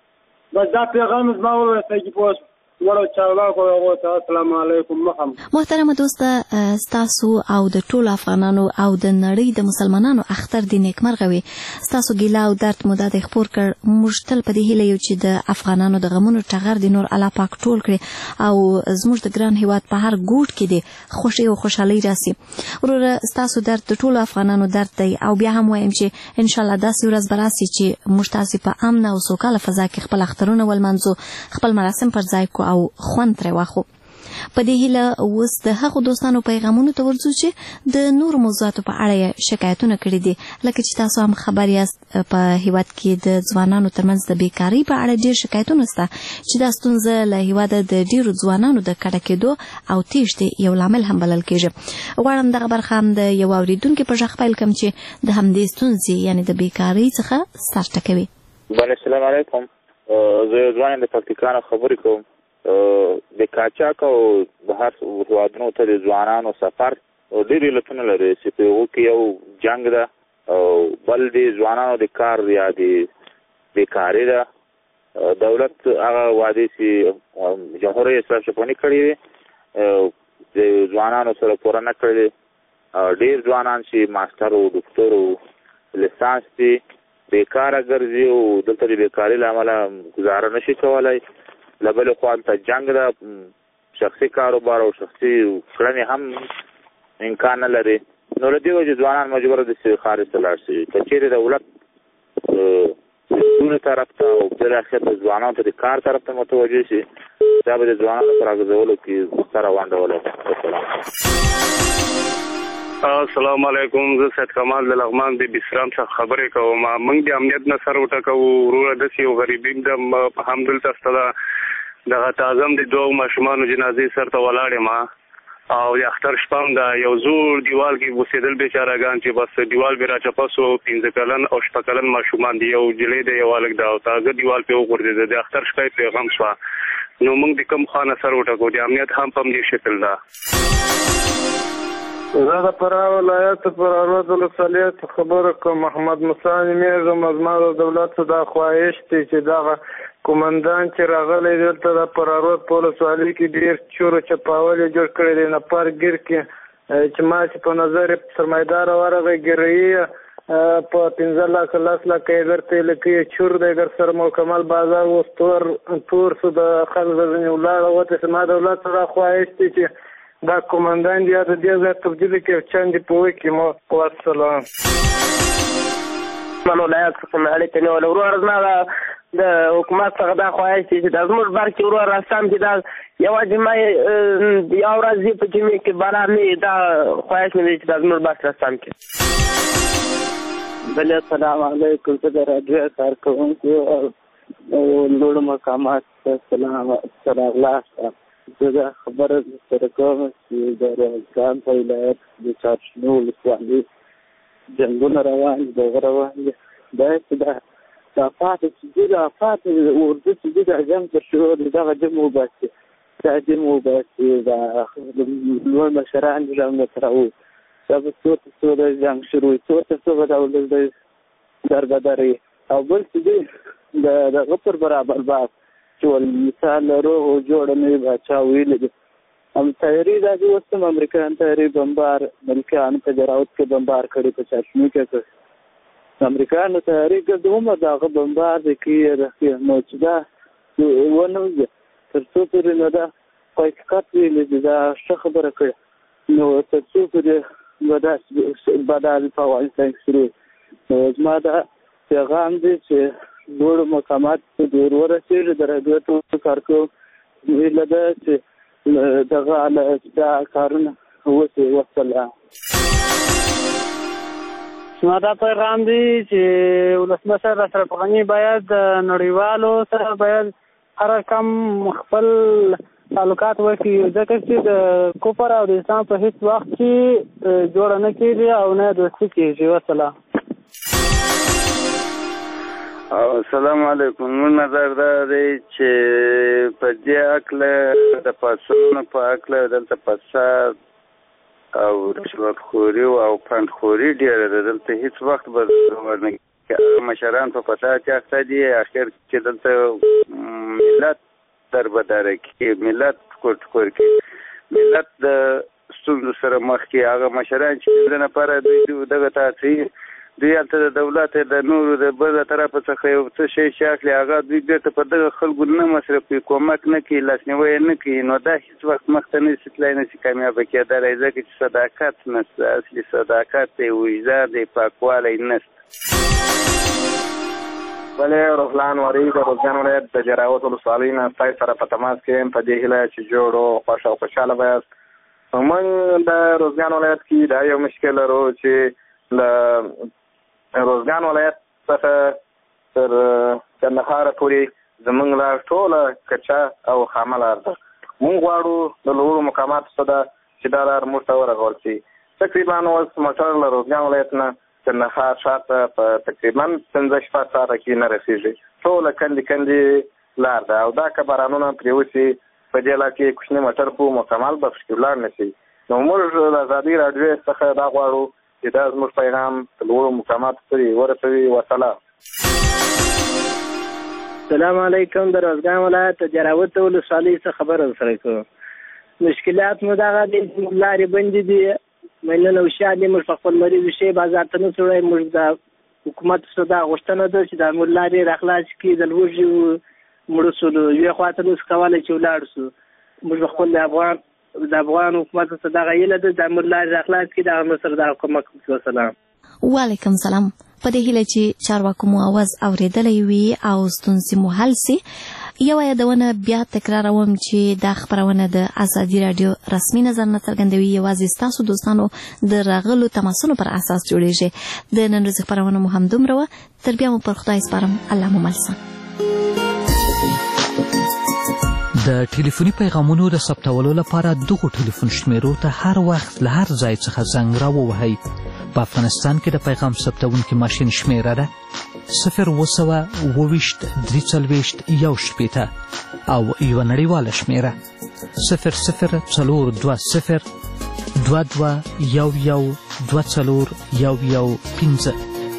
S11: بس دا پیغام زما ورسېږي. پوه شو وړو چارواکو هغو ته السلام علیکم.
S22: محترمه دوسته، ستاسو او د ټولو افغانانو او د نړۍ د مسلمانانو اختر دې نیکمرغه وي. ستاسو ګیله او درد مو دا دی خپور کړ. موږ تل په دې هیله یو چې د افغانانو د غمونو ټغر دې نور الله پاک ټول کړي او زموږ د ګران هیواد په هر ګوټ کې دې خوښي او خوشحالۍ راسي. وروره ستاسو درد د ټولو افغانانو درد دی او بیا هم وایم چې انشاءالله داسې ورځ به راسي چې موږ تاسې په امن او سوکاله فضا کې خپل اخترونه ولمانځو، خپل مراسم پر ځای کو او خوند ترې واخلو. په دې هیله اوس د هغو دوستانو پیغامونو ته ورځو چې د نورو موضوعاتو په اړه یې شکایتونه کړي دي. لکه چې تاسو هم خبر یاست په هیواد کې د ځوانانو ترمنځ د بیکارۍ په اړه ډېر شکایتونه شته چې دا ستونزه له هیواده د ډېرو ځوانانو د کډه کېدو او تېښتې یو لامل هم بلل کېږي. غواړم دغه برخه هم د یو اورېدونکي په غږ پیل کړم چې د همدې ستونزې یعنې د بیکارۍ څخه سر ټکوي.
S12: السلام علیکم. زه یو ځوان یم د پکتیکا نه خبرې کوم. د قاچاق او بهر هېوادونو ته د ځوانانو سفر ډېر علتونه لري چې په هغو کې یو جنګ ده او بل د ځوانانو د کار یا د بیکاري ده. دولت هغه وعدې چې جمهور رئیس اشرف غني کړي وي د ځوانانو سره پوره نه کړي. ډېر ځوانان چې ماسټر او ډاکټر او لیسانس دي بیکاره ګرځي او دلته د بیکارۍ له امله ګزاره نشي کولی. له بلې خوا هلته جنګ ده، شخصي کاروبار او شخصي کړنې هم امکان نه لري. نو له دې وجې ځوانان مجبوره دي چې خارج ته لاړ شي. که چېرې دولت د طرف ته او بالاخره د ځوانانو ته د کار طرف ته متوجه شي، دا به د ځوانانو په راګرځولو کې ستره ونډه ولري.
S13: السلام علیکم. زه سید کمال د لغمان د بسرام څخه خبرې کوم. موږ د امنیت نه سر وټکوو. وروره داسې یو غریبین د همدلته سته دغه تعظم د دوو ماشومانو جنازې سر ته ولاړ یم او د اختر شپه هم د یو زوړ دیوال کې اوسېدل بیچارهګان چې بس دیوال بې راچپه سو. 15 کلن او 6 کلن ماشومان دي. یو جلۍ دی یو هلک ده او تازه دیوال پرې وغورځېده. د اختر شپه یې پرې غم شوه. نو موږ د کوم خوا نه سر وټکو د امنیت هم په همدې شکل ده.
S25: زه د فراه ولایت فراه ولسوالۍ خبره کوم. محمد موسی نومېږم. زما د دولت دا خواهش دی چې دغه قومندان چې راغلی دلته د فراه په ولسوالۍ کې ډېر چور و چپاول یې جوړ کړی دی. نفرګیر کې چې ما چې په نظر یې سرمایداره ورغی ګیرایي په 15 لک 10 لک یې درته لکه چور دی در سره مکمل بازار اوس تور سو د خلک ځینې ولاړه وته. زما دولت دا خواهش دی چې دا قومندان دی د دې ځای تبدیل کړي چندې په وکړي. مو والسلام.
S6: من ولایت څخه اړیکه نیول ورور زما د حکومت څخه دا خواهش دی چې د زموږ بر کې ورور راستم چې دا یوه جمعه یو ورځ په جمعې کې باران نه دا خواهش مې دی چې دا زموږ بر راستم کړي. بله السلام علیکم. زه د راډیو کارکوونکو او لوړو مقاماتو ته سلام الله. زه دا خبره سره کوم چې د ارزګان په ولایت د چارشنو ولسوالۍ جنګونه روان دي دغه روان دي دا چې دا پاتې چې دي دا پاتې اردو چې دي دا جنګ تر شروع دی دغه جنګ وباسي دا جنګ وباسي دا لوړ مشران جنګ سره وو دا به څو د جنګ شروع څو به دا ولې دربدري او بل چې دي دغه پر برابر باس چې مثال روغ او جوړ نه باچا ویل دي هم تیاری دا چې اوس هم امریکایان تیاری بمبار ملکیانو په جراوت کې بمبار کړي په چاشنو کې امریکایانو تیاری کړي هم دغه بمبار د کې نو چې دا ونه تر څو پورې نه دا حقیقت ویل دي دا ښه خبره کړې نو تر څو پورې بدل په افغانستان کې شروع نو زما دا پیغام دی چې لوړ مقامات ته ډېر ورسېږي د راډیو ټول کارکو ویله ده چې دغه دا کارونه وشي. والسلام.
S25: زما دا پیغام دی چې ولسمشر اشرف غني باید نړیوالو سره باید هر کم خپل تعلقات وکړي ځکه چې د کفر او د اسلام په هیڅ وخت کې جوړه نه کېږي او نه دوستي کېږي. والسلام.
S8: السلام علیکم. مون نظر دا دی چې په دې اکله د پاسونو په اکله دلته فساد او رشوتخوري او پندخوري ډېره ده. دلته هیڅ وخت به ورنه مشران په فساد کې اخته دي اخر چې دلته ملت دربداره کې ملت کوټکور کې ملت د ستونزو سره مخ کې هغه مشران چې د لپاره دغه تاثیر دوی هلته د دولت د نورو د بل طرفه څخه یو څه شی چې اخلي هغه دوی بېرته په دغه خلکو نه مصرفوي کومک نه کوي لاسنیوی یې نه کوي نو دا هېڅ وخت مخته نه شي تللی نه شي کامیابه کېدلی ځکه چې صداقت نشته اصلي صداقت دی وجدان دی پاکوالی نشته.
S14: بلې رحلان وری د روزګان ولایت د جراوت ولسوالۍ نه ستاسو سره په تماس کې یم په دې هیله چې جوړ او خوښ او خوشحاله به یاست. موږ د روزګان ولایت کې دا یو مشکل لرو چې له روزګان ولایت څخه تر کندهار پورې زموږ لار ټوله کچا او خامه لار ده. موږ غواړو د لوړو مقاماتو څخه چې دا لار موږ ته ورغول شي. تقریبا اوس موټر له روزګان ولایت نه کندهار ښار ته په تقریبا 15 ساعته کې نه رسېږي. ټوله کندې لار ده او دا که بارانونه پرې وشي په دې لار کې کوچني موټر په مکمل به پکې ولاړ نه شي. نو موږ د ازادي راډیو څخه دا غواړو چې دا زموږ پیغام د لوړو مقاماتو پورې ورسوي. وسلام.
S25: السلام علیکم. د روزګان ولایت د جراوت ولسوالۍ څخه خبره سره کوم. مشکلات مو دغه دي لارې بندې دي مینه نوشا دي موږ خپل مریض شي بازار ته نه سړی موږ د حکومت څخه دا غوښتنه ده چې د مولاري راخلاص کی د لوږي مړو سره یو خواته نو څکواله چې ولاړ سو موږ خپل د افغان حکومت څخه دا غیله ده د مولاري راخلاص کی د مصر د حکومت. والسلام.
S22: وعلیکم سلام. په دې هیله چې چارواکو مو आवाज اوریدلې وي او ستونزې مو حل سي. یو یادونه بیا تکراروم چې دا خبرونه د ازادي رادیو رسمي نظر نه څرګندوي یوازې تاسو دوستانو د راغلو تماسونو پر اساس جوړیږي. د نن ورځې خبرونه مو هم دومره و. تر بیا مو پر خدای سپارم. الله مو ملسه.
S1: د ټلیفوني پیغامونو د ثبتولو لپاره دغه ټلیفون شمیرو ته هر وخت له هر ځای څخه زنګ راووهئ په افغانستان کې د پیغام ثبتونکي ماشین شمیره ده 0202341 او یوه نړیواله شمیره 002022112415.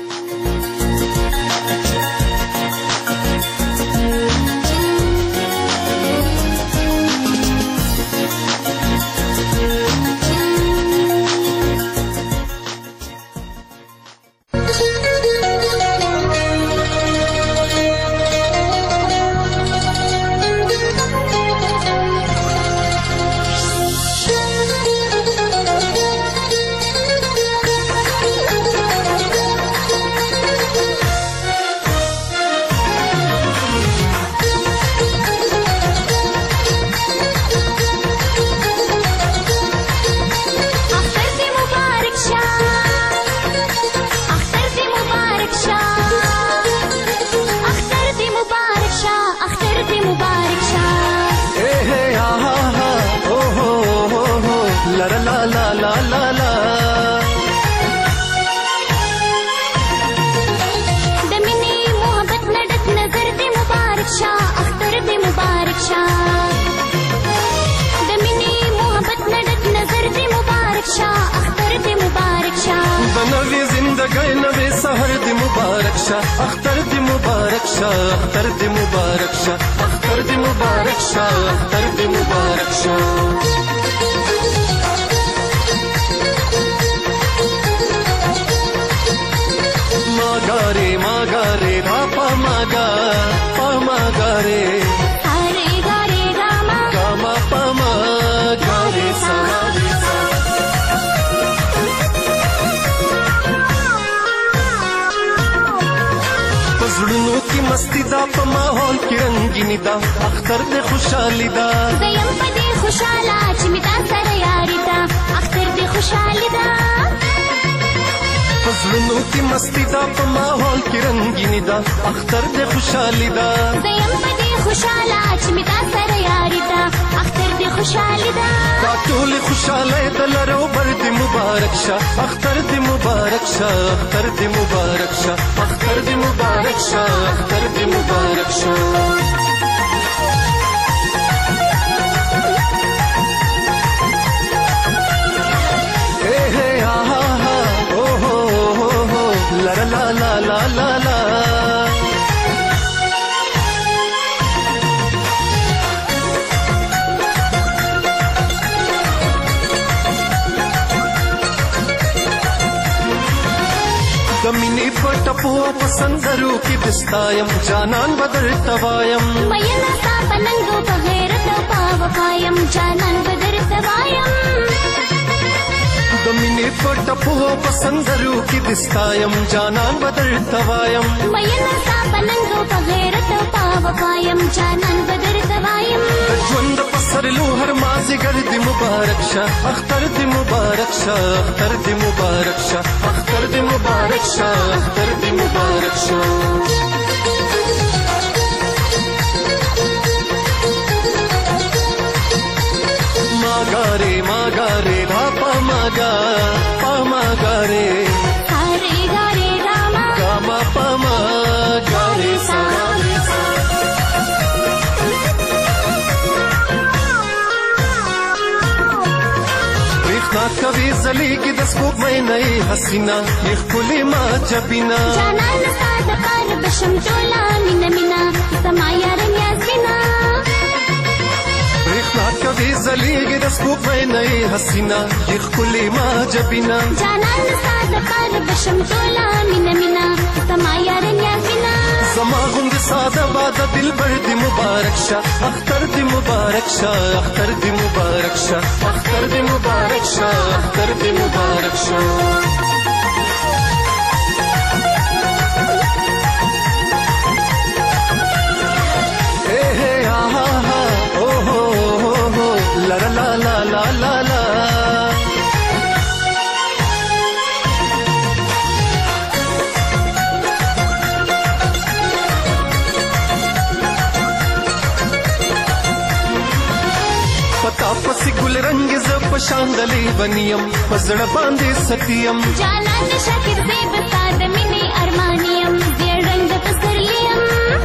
S9: اختر دی مبارک شاه اختر دی مبارک شاه اختر دی مبارک شاه اختر دی مبارک شاه ماگاره ماگاره راپا ماگا پا ماگاره
S10: هره گاره گاما
S9: گاما پا ماگاره سواری زړونو کې مستی دا په ماحول کې رنگینی دا اختر دې خوشحالي دا
S10: زیم په دې خوشاله چې می تا سره یاري دا اختر دې خوشحالي دا
S9: زړونو کې مستی دا په ماحول کې رنگینی دا اختر دې خوشحالي دا
S10: زیم په دې خوشاله چې می تا سره یاري دا اختر دې خوشحالي دا
S9: دا ټول خوشاله د لرو بر دې مبارک شه اختر دې مبارک شه اختر دې مبارک شه اختر دې مبارک شه اختر دې مبارک شه اے ہے ها ها او هو هو لا لا لا لا لا لا کمینی پټپو پسندرو کې دستایم جانان بدر توایم
S10: مېنا تا پننګو په غیرت پاو قایم جانان بدر توایم
S9: کمینی پټپو پسندرو کې دستایم جانان بدر توایم
S10: مېنا تا پننګو په غیرت پاو قایم جانان بدر توایم
S9: ژوند پسرلو هر مازیګر دې مبارک شه اختر دې مبارک شه اختر دې مبارک شه اختر دې مبارک شه اختر دې مبارک شه ماگاره ماگاره راپا ماگا پا ماگاره
S10: هره گاره گاما
S9: گاما پا ماگاره سواری ریخنا کوي زلیږي د سپوږمۍ نه حسینا یخ کلی ما جبینا
S10: جانان ستا د پاره بشم ټوله مینا مینا زما یار نیازینا
S9: ریخنا کوي زلیږي د سپوږمۍ نه حسینا یخ کلی ما جبینا
S10: جانان ستا د پاره بشم ټوله مینا مینا زما یار نیازینا
S9: زما غوند ساده باده دلبر دې مبارک شه اختر دې مبارک شه اختر دې مبارک شه اختر دې مبارک شه اختر دې مبارک شه اے ہے ها ها او هو هو لا لا لا لا لا لا پتا پسی گل رنگ ز په پشاندلې بنیم پزړه باندې ستیم
S10: جانان شاکر دې بساد مینې ارمانیم دې رنگ پسرلیم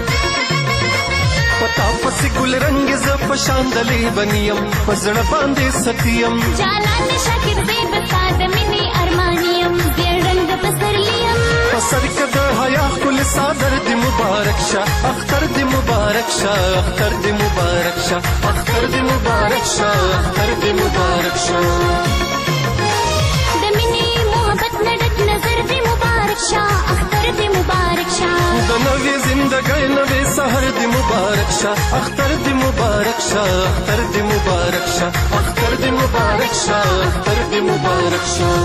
S9: پتا پسې ګل رنگ ز پشاندلې بنیم پزړه باندې ستیم
S10: جانان شاکر دې بساد مینې ارمانیم دې رنگ پسرلیم
S9: پسر کده حیا کل صادر دی مبارک شا اختر دی مبارک شا اختر دی مبارک شا اختر دی مبارک شا اختر دی مبارک شا
S10: د مینې محبت نډک نظر دی مبارک شا اختر دی مبارک شا
S9: د نوې زندګۍ نوې سحر دی مبارک شا اختر دی مبارک شا اختر دی مبارک شا اختر دی مبارک شا اختر دی مبارک شا